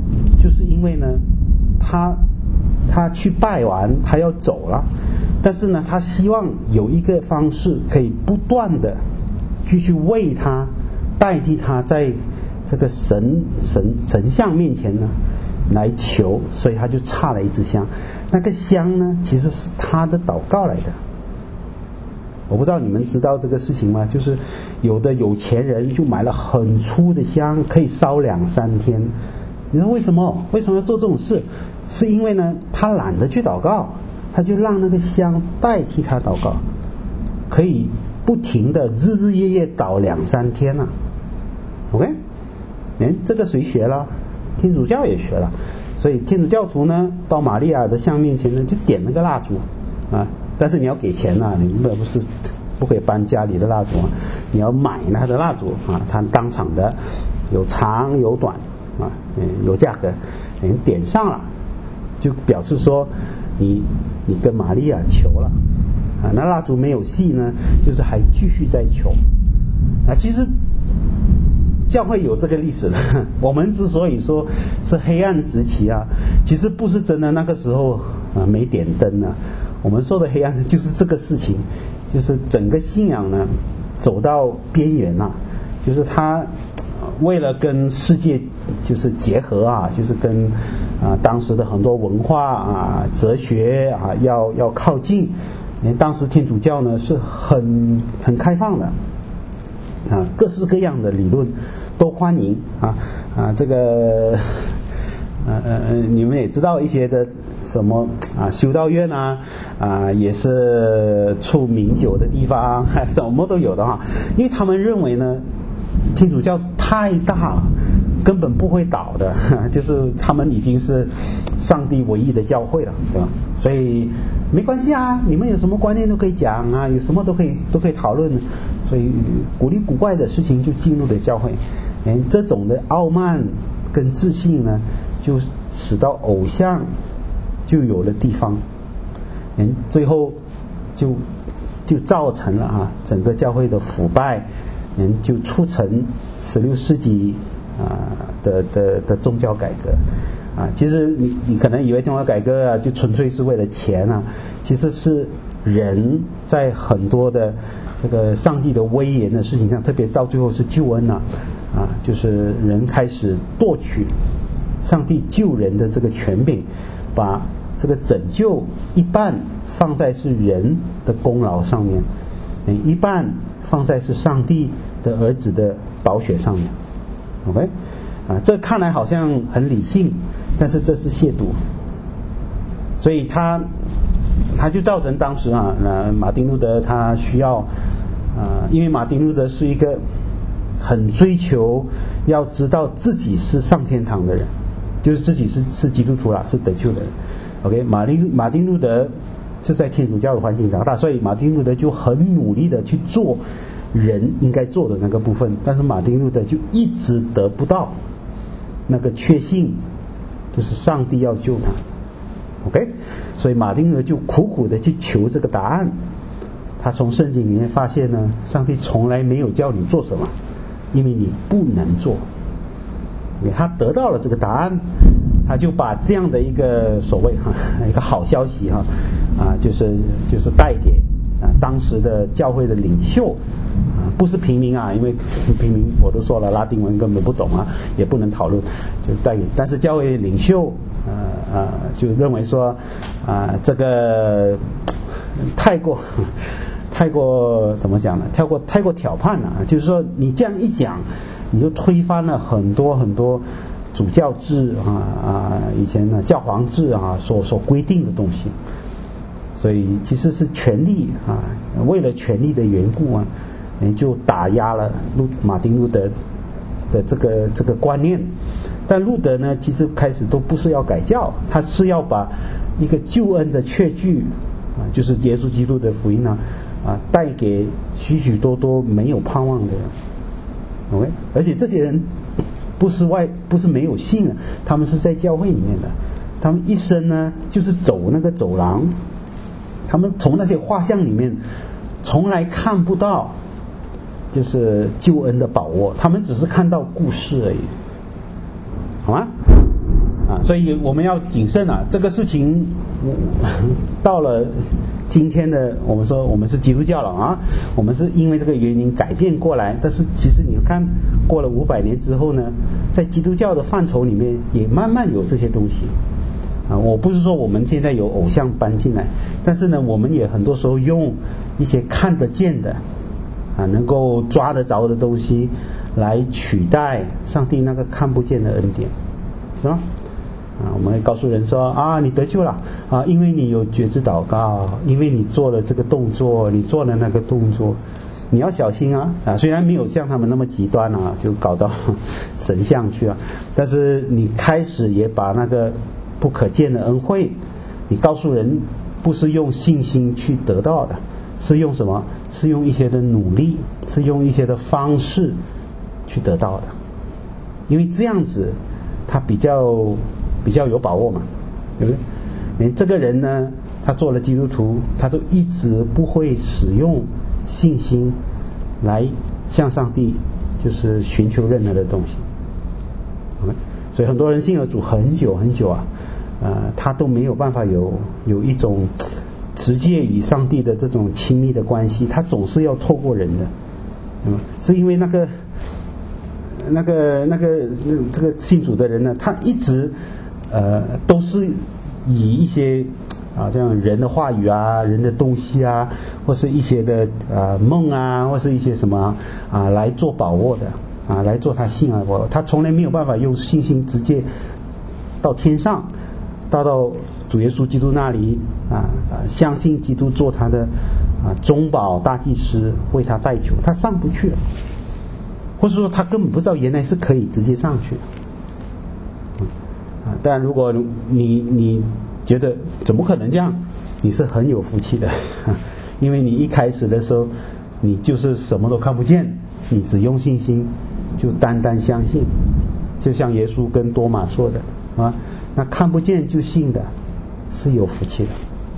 就是因为呢，他他去拜完，他要走了，但是呢，他希望有一个方式可以不断的继续为他代替他在这个神神神像面前呢来求，所以他就插了一支香。那个香呢，其实是他的祷告来的。我不知道你们知道这个事情吗？就是有的有钱人就买了很粗的香，可以烧两三天。你说为什么？为什么要做这种事？是因为呢，他懒得去祷告，他就让那个香代替他祷告，可以不停的日日夜夜祷两三天啊。OK， 哎，这个谁学了？天主教也学了。所以天主教徒呢，到玛利亚的像面前呢，就点那个蜡烛啊。但是你要给钱啊，你们不是不可以搬家里的蜡烛啊，你要买他的蜡烛啊，他当场的有长有短啊，有价格，你点上了，就表示说你你跟玛利亚求了啊。那蜡烛没有熄呢，就是还继续在求啊。其实教会有这个历史的，我们之所以说是黑暗时期啊，其实不是真的那个时候啊没点灯啊。我们说的黑暗就是这个事情，就是整个信仰呢走到边缘了，就是他为了跟世界就是结合啊，就是跟啊当时的很多文化啊、哲学啊要要靠近。当时天主教呢是很很开放的啊，各式各样的理论都欢迎啊啊这个呃呃你们也知道一些的。什么啊？修道院啊，啊，也是出名酒的地方，什么都有的哈。因为他们认为呢，天主教太大了，根本不会倒的，就是他们已经是上帝唯一的教会了，对吧？所以没关系啊，你们有什么观念都可以讲啊，有什么都可以都可以讨论。所以古里古怪的事情就进入了教会，嗯，这种的傲慢跟自信呢，就使到偶像。就有了地方，嗯，最后就就造成了啊整个教会的腐败，嗯，就促成十六世纪啊的的的宗教改革啊。其实你你可能以为宗教改革啊就纯粹是为了钱啊，其实是人在很多的这个上帝的威严的事情上，特别到最后是救恩啊啊，就是人开始夺取上帝救人的这个权柄。把这个拯救一半放在是人的功劳上面，一半放在是上帝的儿子的宝血上面。 OK 啊，这看来好像很理性，但是这是亵渎。所以他他就造成当时啊，呃，马丁路德他需要啊、呃，因为马丁路德是一个很追求要知道自己是上天堂的人，就是自己是是基督徒啦，是得救的人。 OK， 马丁马丁路德是在天主教的环境长大，所以马丁路德就很努力的去做人应该做的那个部分，但是马丁路德就一直得不到那个确信，就是上帝要救他。 OK， 所以马丁路德就苦苦的去求这个答案。他从圣经里面发现呢，上帝从来没有叫你做什么，因为你不能做。他得到了这个答案，他就把这样的一个所谓哈一个好消息哈啊，就是就是带给啊当时的教会的领袖啊，不是平民啊，因为平民我都说了拉丁文根本不懂啊，也不能讨论，就带给，但是教会领袖啊啊就认为说啊这个太过太过怎么讲呢？太过太过挑判了，就是说你这样一讲，你就推翻了很多很多主教制啊啊，以前呢教皇制啊所所规定的东西。所以其实是权力啊，为了权力的缘故啊，就打压了路马丁路德的这个这个观念。但路德呢，其实开始都不是要改教，他是要把一个救恩的确据啊，就是耶稣基督的福音呢啊，带给许许多多没有盼望的人。OK， 而且这些人不是外不是没有信啊，他们是在教会里面的，他们一生呢就是走那个走廊，他们从那些画像里面从来看不到就是救恩的把握，他们只是看到故事而已，好吗？ 啊，所以我们要谨慎啊。这个事情到了今天的，我们说我们是基督教了啊，我们是因为这个原因改变过来。但是其实你看，过了五百年之后呢，在基督教的范畴里面也慢慢有这些东西啊。我不是说我们现在有偶像搬进来，但是呢，我们也很多时候用一些看得见的啊，能够抓得着的东西来取代上帝那个看不见的恩典，是吧？啊，我们会告诉人说啊，你得救了啊，因为你有觉知祷告，因为你做了这个动作，你做了那个动作，你要小心啊啊！虽然没有像他们那么极端啊，就搞到神像去啊，但是你开始也把那个不可见的恩惠，你告诉人，不是用信心去得到的，是用什么？是用一些的努力，是用一些的方式去得到的，因为这样子他比较比较有把握嘛，对不对？你这个人呢，他做了基督徒，他都一直不会使用信心来向上帝就是寻求任何的东西。所以很多人信了主很久很久啊，呃，他都没有办法有有一种直接与上帝的这种亲密的关系，他总是要透过人的，嗯，是因为那个那个那个这个信主的人呢，他一直呃都是以一些啊这样人的话语啊、人的东西啊，或是一些的啊梦啊，或是一些什么啊来做把握的啊，来做他信啊把握，他从来没有办法用信心直接到天上，到到主耶稣基督那里啊啊，相信基督做他的啊中保大祭司，为他代求，他上不去了，或者说他根本不知道原来是可以直接上去的。啊，当然如果你你觉得怎么可能这样，你是很有福气的，因为你一开始的时候你就是什么都看不见，你只用信心就单单相信，就像耶稣跟多马说的啊，那看不见就信的是有福气的。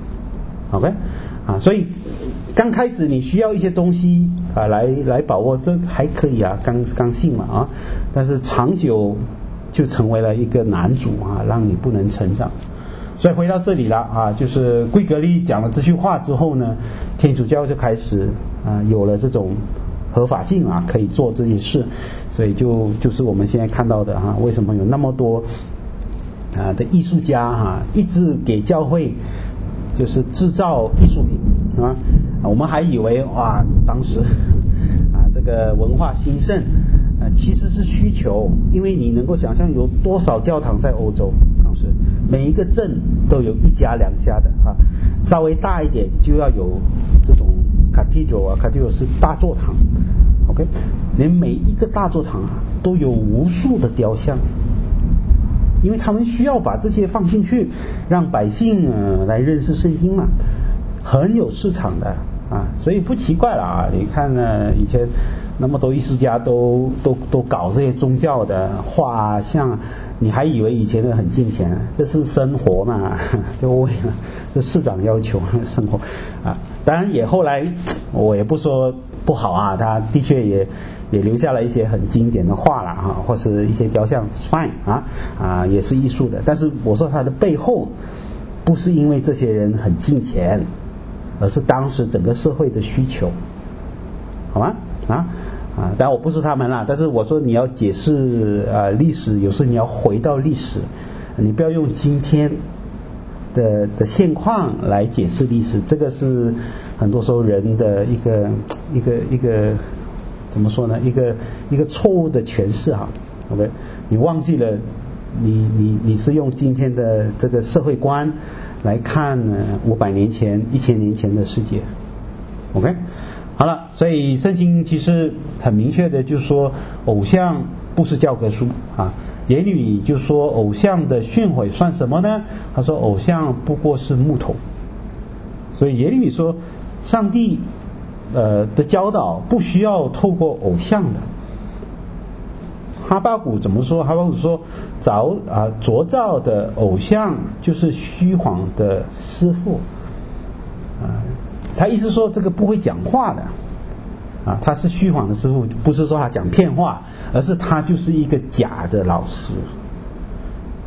OK 啊，所以刚开始你需要一些东西啊来来把握，这还可以啊，刚刚信嘛啊，但是长久就成为了一个难主啊，让你不能成长。所以回到这里了啊，就是贵格利讲了这句话之后呢，天主教就开始啊有了这种合法性啊，可以做这件事，所以就就是我们现在看到的哈、啊，为什么有那么多啊的艺术家哈、啊，一直给教会就是制造艺术品啊，我们还以为哇，当时啊这个文化兴盛啊，其实是需求，因为你能够想象有多少教堂在欧洲，当时每一个镇都有一家两家的啊，稍微大一点就要有这种 cathedral 啊 cathedral 是大座堂 ，OK， 连每一个大座堂啊都有无数的雕像，因为他们需要把这些放进去，让百姓、呃、来认识圣经嘛，很有市场的啊，所以不奇怪了啊。你看呢，以前那么多艺术家都都都搞这些宗教的画像，你还以为以前的很金钱，这是生活嘛，就为了这市长要求生活啊。当然也后来我也不说不好啊，他的确也也留下了一些很经典的画了啊，或是一些雕像 fine 啊啊也是艺术的。但是我说它的背后不是因为这些人很金钱，而是当时整个社会的需求，好吗？啊啊，当然我不是他们啦，但是我说你要解释啊历史，有时候你要回到历史，你不要用今天的的现况来解释历史，这个是很多时候人的一个一个一个怎么说呢？一个一个错误的诠释哈。OK， 你忘记了你你你是用今天的这个社会观来看五百年前、一千年前的世界。OK， 好了，所以圣经其实很明确的就说，偶像不是教科书啊。言语就说偶像的训诲算什么呢？他说偶像不过是木头。所以耶利米说，上帝呃的教导不需要透过偶像的。哈巴谷怎么说？哈巴谷说，凿啊琢造的偶像就是虚谎的师傅啊。他意思说这个不会讲话的啊，他是虚谎的师傅，不是说他讲骗话，而是他就是一个假的老师。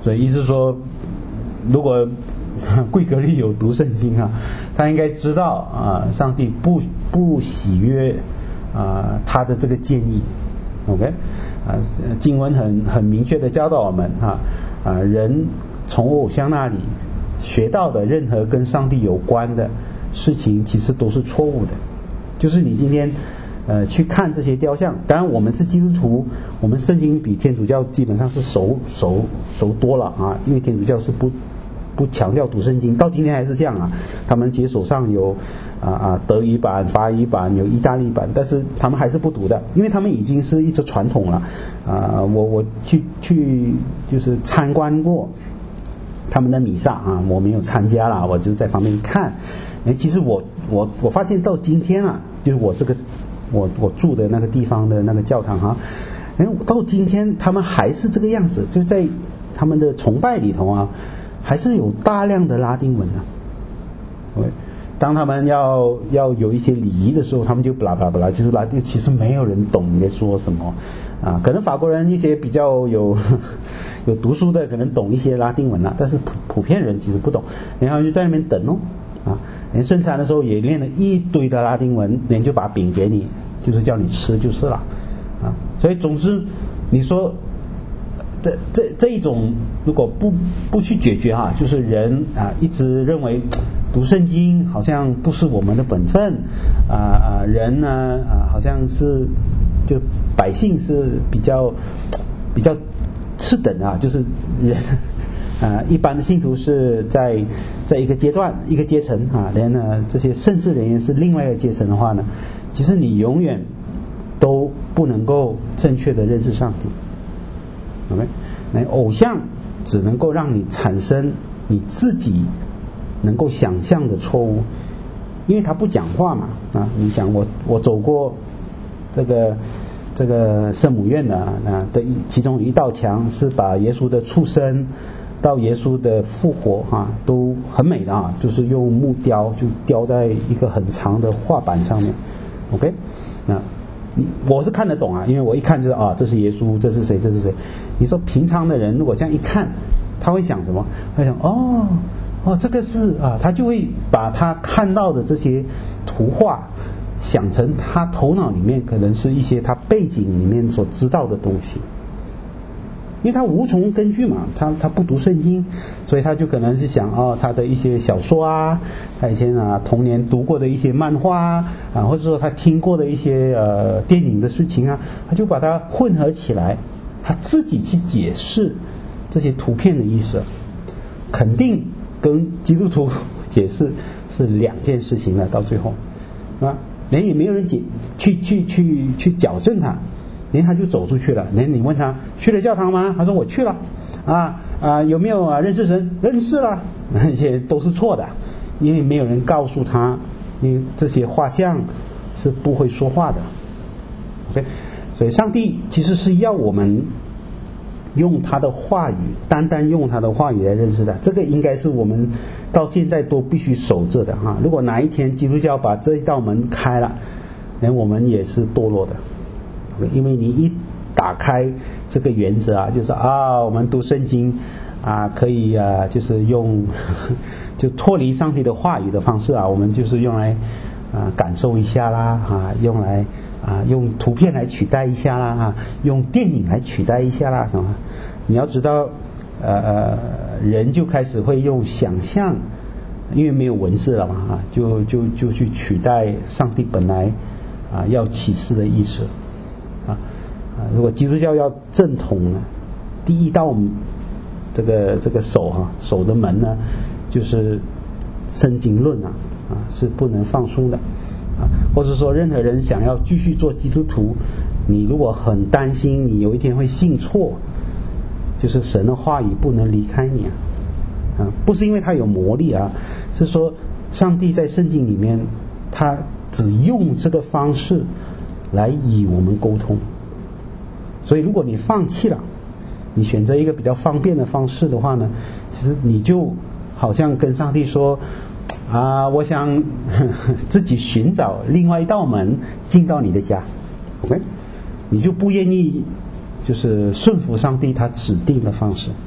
所以意思说，如果贵格利有读圣经啊，他应该知道啊，上帝不不喜悦啊他的这个建议。OK， 啊，经文很很明确的教导我们啊啊，人从偶像那里学到的任何跟上帝有关的事情，其实都是错误的。就是你今天呃去看这些雕像，当然我们是基督徒，我们圣经比天主教基本上是熟熟熟多了啊，因为天主教是不不强调读圣经，到今天还是这样啊。他们其实手上有啊啊德语版、法语版，有意大利版，但是他们还是不读的，因为他们已经是一直传统了啊。我我去去就是参观过他们的弥撒啊，我没有参加啦，我就在旁边看。哎，其实我我我发现到今天啊，就是我这个我我住的那个地方的那个教堂哈、啊，哎，到今天他们还是这个样子，就在他们的崇拜里头啊，还是有大量的拉丁文的、啊。对，当他们要要有一些礼仪的时候，他们就不啦不啦不啦，就是拉丁，其实没有人懂你在说什么啊。可能法国人一些比较有有读书的，可能懂一些拉丁文啊，但是普普遍人其实不懂。然后就在那边等哦，啊，连圣餐的时候也练了一堆的拉丁文，人就把饼给你，就是叫你吃就是了，啊。所以总之，你说这这这一种如果不不去解决哈、啊，就是人啊一直认为读圣经好像不是我们的本分啊啊，人呢啊好像是就百姓是比较比较次等啊，就是人啊一般的信徒是在在一个阶段一个阶层啊，连呢这些圣职人员是另外一个阶层的话呢，其实你永远都不能够正确的认识上帝。OK， 那偶像只能够让你产生你自己能够想象的错误，因为他不讲话嘛啊！你想我我走过这个这个圣母院的啊的一其中一道墙是把耶稣的出生到耶稣的复活啊都很美的啊，就是用木雕就雕在一个很长的画板上面。OK， 那你我是看得懂啊，因为我一看就是啊，这是耶稣，这是谁，这是谁。你说平常的人如果这样一看，他会想什么？他会想哦哦，这个是啊，他就会把他看到的这些图画想成他头脑里面可能是一些他背景里面所知道的东西，因为他无从根据嘛，他他不读圣经，所以他就可能是想哦，他的一些小说啊，他以前啊童年读过的一些漫画啊，啊或者说他听过的一些呃电影的事情啊，他就把它混合起来，他自己去解释这些图片的意思，肯定跟基督徒解释是两件事情了，到最后啊，连也没有人解去去去去矫正他。连他就走出去了，连你问他去了教堂吗？他说我去了，啊啊有没有啊认识神？认识了，那些都是错的，因为没有人告诉他，因为这些画像是不会说话的。OK， 所以上帝其实是要我们用他的话语，单单用他的话语来认识的，这个应该是我们到现在都必须守着的哈。如果哪一天基督教把这一道门开了，那我们也是堕落的。因为你一打开这个原则啊，就是啊，我们读圣经啊，可以啊，就是用就脱离上帝的话语的方式啊，我们就是用来啊感受一下啦啊，用来啊用图片来取代一下啦啊，用电影来取代一下啦，什么？你要知道，呃呃，人就开始会用想象，因为没有文字了嘛啊，就就就去取代上帝本来啊要启示的意思。啊啊！如果基督教要正统呢，第一道这个这个守哈、啊、守的门呢，就是圣经论啊啊是不能放松的啊，或者说任何人想要继续做基督徒，你如果很担心你有一天会信错，就是神的话语不能离开你啊啊，不是因为它有魔力啊，是说上帝在圣经里面他只用这个方式来与我们沟通，所以如果你放弃了，你选择一个比较方便的方式的话呢，其实你就好像跟上帝说啊，我想呵呵自己寻找另外一道门进到你的家 OK， 你就不愿意就是顺服上帝他指定的方式，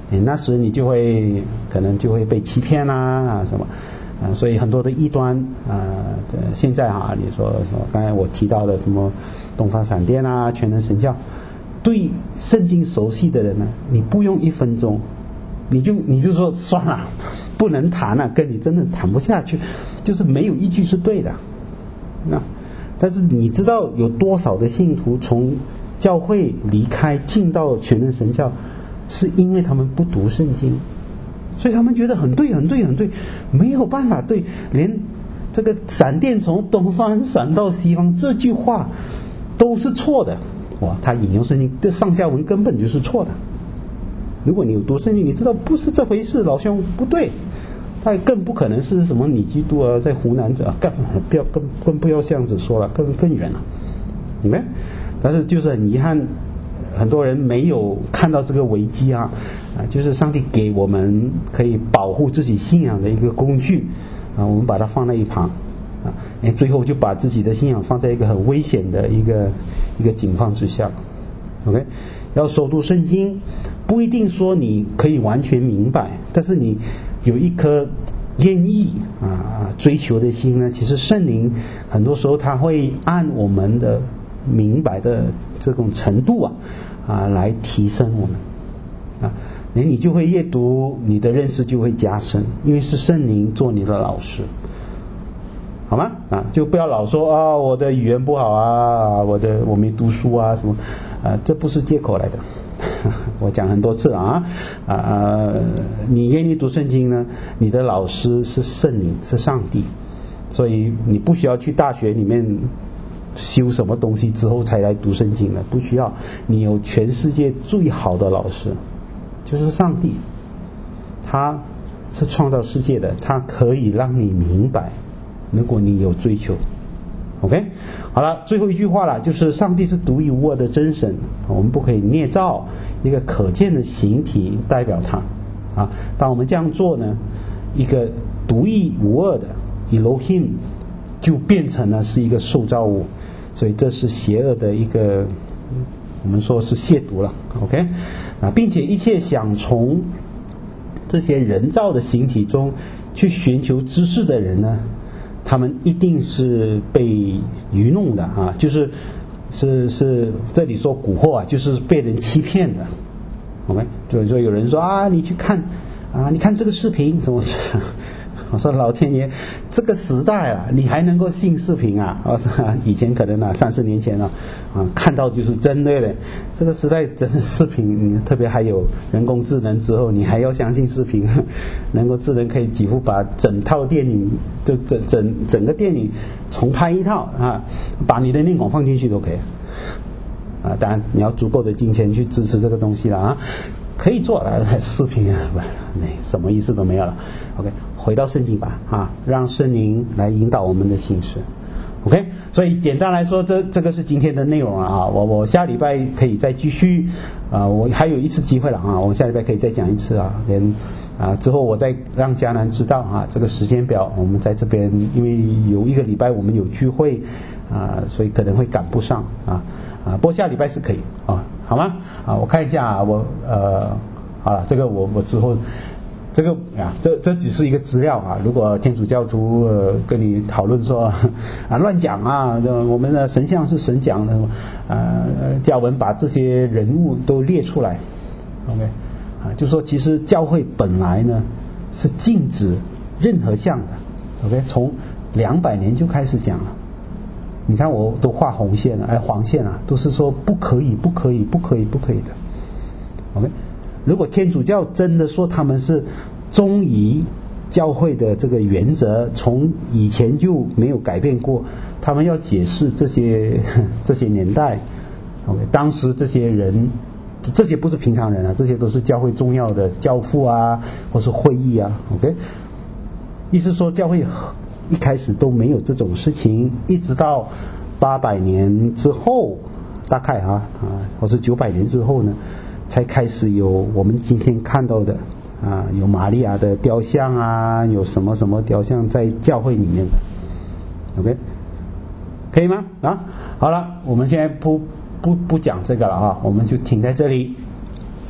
哎，那时你就会可能就会被欺骗啦啊什么啊，所以很多的异端啊，现在啊，你说说刚才我提到的什么东方闪电啊、全能神教，对圣经熟悉的人呢，你不用一分钟，你就你就说算了，不能谈了，跟你真的谈不下去，就是没有一句是对的。那但是你知道有多少的信徒从教会离开进到全能神教，是因为他们不读圣经，所以他们觉得很对很对很对，没有办法对，连这个闪电从东方闪到西方这句话都是错的。哇，他引用圣经的上下文根本就是错的。如果你有读圣经，你知道不是这回事，老兄不对。他更不可能是什么你基督啊，在湖南啊，更不要更更不要这样子说了，更更远了，明白？但是就是很遗憾，很多人没有看到这个危机啊，啊，就是上帝给我们可以保护自己信仰的一个工具啊，我们把它放在一旁啊，哎，最后就把自己的信仰放在一个很危险的一个一个境况之下。OK， 要熟读圣经，不一定说你可以完全明白，但是你有一颗愿意啊追求的心呢，其实圣灵很多时候他会按我们的明白的这种程度啊啊来提升我们啊，你就会越读，你的认识就会加深，因为是圣灵做你的老师，好吗？啊，就不要老说啊我的语言不好啊，我的我没读书啊什么啊，这不是借口来的。我讲很多次啊啊，你愿意读圣经呢，你的老师是圣灵，是上帝，所以你不需要去大学里面修什么东西之后才来读圣经了，不需要。你有全世界最好的老师，就是上帝，他是创造世界的，他可以让你明白，如果你有追求。OK， 好了，最后一句话了，就是上帝是独一无二的真神，我们不可以捏造一个可见的形体代表他啊。当我们这样做呢，一个独一无二的 Elohim 就变成了是一个受造物，所以这是邪恶的一个，我们说是亵渎了。OK， 啊，并且一切想从这些人造的形体中去寻求知识的人呢，他们一定是被愚弄的啊，就是是是这里说蛊惑啊，就是被人欺骗的。OK， 所以说有人说啊，你去看啊，你看这个视频怎么？我说老天爷，这个时代啊，你还能够信视频啊？我说以前可能啊，三十年前啊，啊看到就是真的的。这个时代真的视频，你特别还有人工智能之后，你还要相信视频？人工智能可以几乎把整套电影，就整整整个电影重拍一套啊，把你的内容放进去都可以。啊，当然你要足够的金钱去支持这个东西了啊，可以做啊，视频啊，不，什么意思都没有了。OK。回到圣经吧啊，让圣灵来引导我们的心事。OK， 所以简单来说，这这个是今天的内容啊。我我下礼拜可以再继续啊，我还有一次机会了啊，我下礼拜可以再讲一次啊。连啊之后我再让迦南知道啊，这个时间表我们在这边，因为有一个礼拜我们有聚会啊，所以可能会赶不上啊啊。不过下礼拜是可以啊，好吗？啊，我看一下啊，我呃好了，这个我我之后。这个啊，这这只是一个资料啊。如果天主教徒呃跟你讨论说啊乱讲啊，我们的神像是神讲的啊，教文把这些人物都列出来 ，OK 啊，就说其实教会本来呢是禁止任何像的 ，OK， 从两百年就开始讲了。你看我都画红线了，哎黄线啊，都是说不可以，不可以，不可以，不可以的 ，OK。如果天主教真的说他们是忠于教会的这个原则，从以前就没有改变过，他们要解释这些这些年代 ，OK， 当时这些人，这些不是平常人啊，这些都是教会重要的教父啊，或是会议啊 ，OK， 意思说教会一开始都没有这种事情，一直到八百年之后，大概啊啊，或是九百年之后呢。才开始有我们今天看到的啊，有玛利亚的雕像啊，有什么什么雕像在教会里面的 ，OK， 可以吗？啊，好了，我们现在不不不讲这个了啊，我们就停在这里。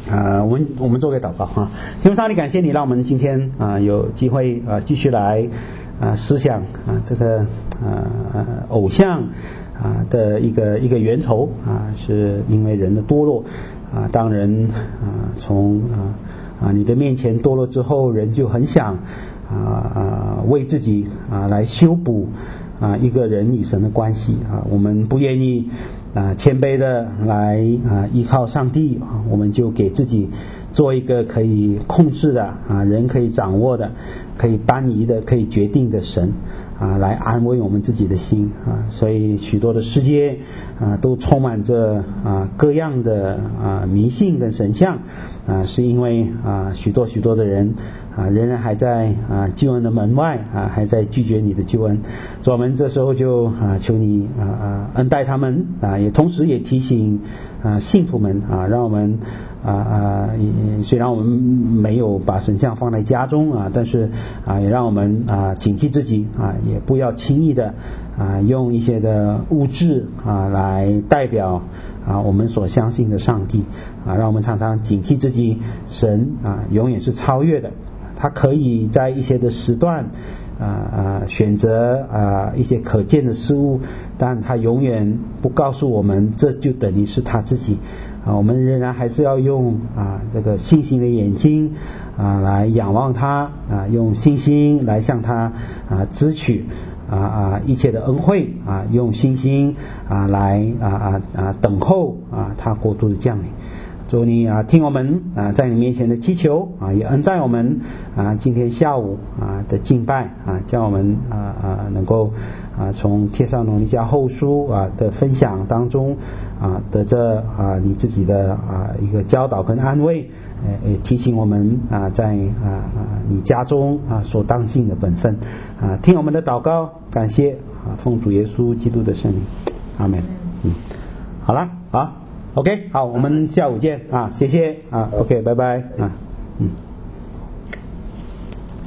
啊、呃，我们我们做个祷告啊，天父上帝，感谢你让我们今天啊、呃、有机会啊、呃、继续来啊、呃、思想啊、呃、这个啊、呃、偶像啊、呃、的一个一个源头啊、呃，是因为人的堕落啊、呃，当人啊、呃、从啊啊、呃、你的面前堕落之后，人就很想啊啊、呃、为自己啊、呃、来修补啊、呃、一个人与神的关系啊、呃，我们不愿意。啊，谦卑的来啊，依靠上帝啊，我们就给自己做一个可以控制的啊，人可以掌握的、可以搬移的、可以决定的神啊，来安慰我们自己的心啊。所以许多的世界啊，都充满着啊各样的啊迷信跟神像啊，是因为啊许多许多的人啊，仍然还在啊救恩的门外啊，还在拒绝你的救恩。所以我们这时候就啊求你啊啊恩待他们啊，也同时也提醒啊信徒们啊，让我们啊啊虽然我们没有把神像放在家中啊，但是啊也让我们啊警惕自己啊，也不要轻易的啊用一些的物质啊来代表啊我们所相信的上帝啊，让我们常常警惕自己，神啊永远是超越的。他可以在一些的时段啊啊选择啊一些可见的事物，但他永远不告诉我们这就等于是他自己啊，我们仍然还是要用啊这个信心的眼睛啊来仰望他啊，用信心来向他啊支取啊啊一切的恩惠啊，用信心啊来啊啊啊等候啊他国度的降临。主你啊，听我们啊在你面前的祈求啊，也恩待我们啊，今天下午啊的敬拜啊，叫我们啊啊能够啊从帖撒罗尼迦后书啊的分享当中啊得着啊你自己的啊一个教导跟安慰，呃也提醒我们啊在啊啊你家中啊所当尽的本分啊，听我们的祷告，感谢啊奉主耶稣基督的圣名，阿们。嗯，好了，好。OK， 好，我们下午见啊，谢谢啊 ，OK， 拜拜啊，嗯。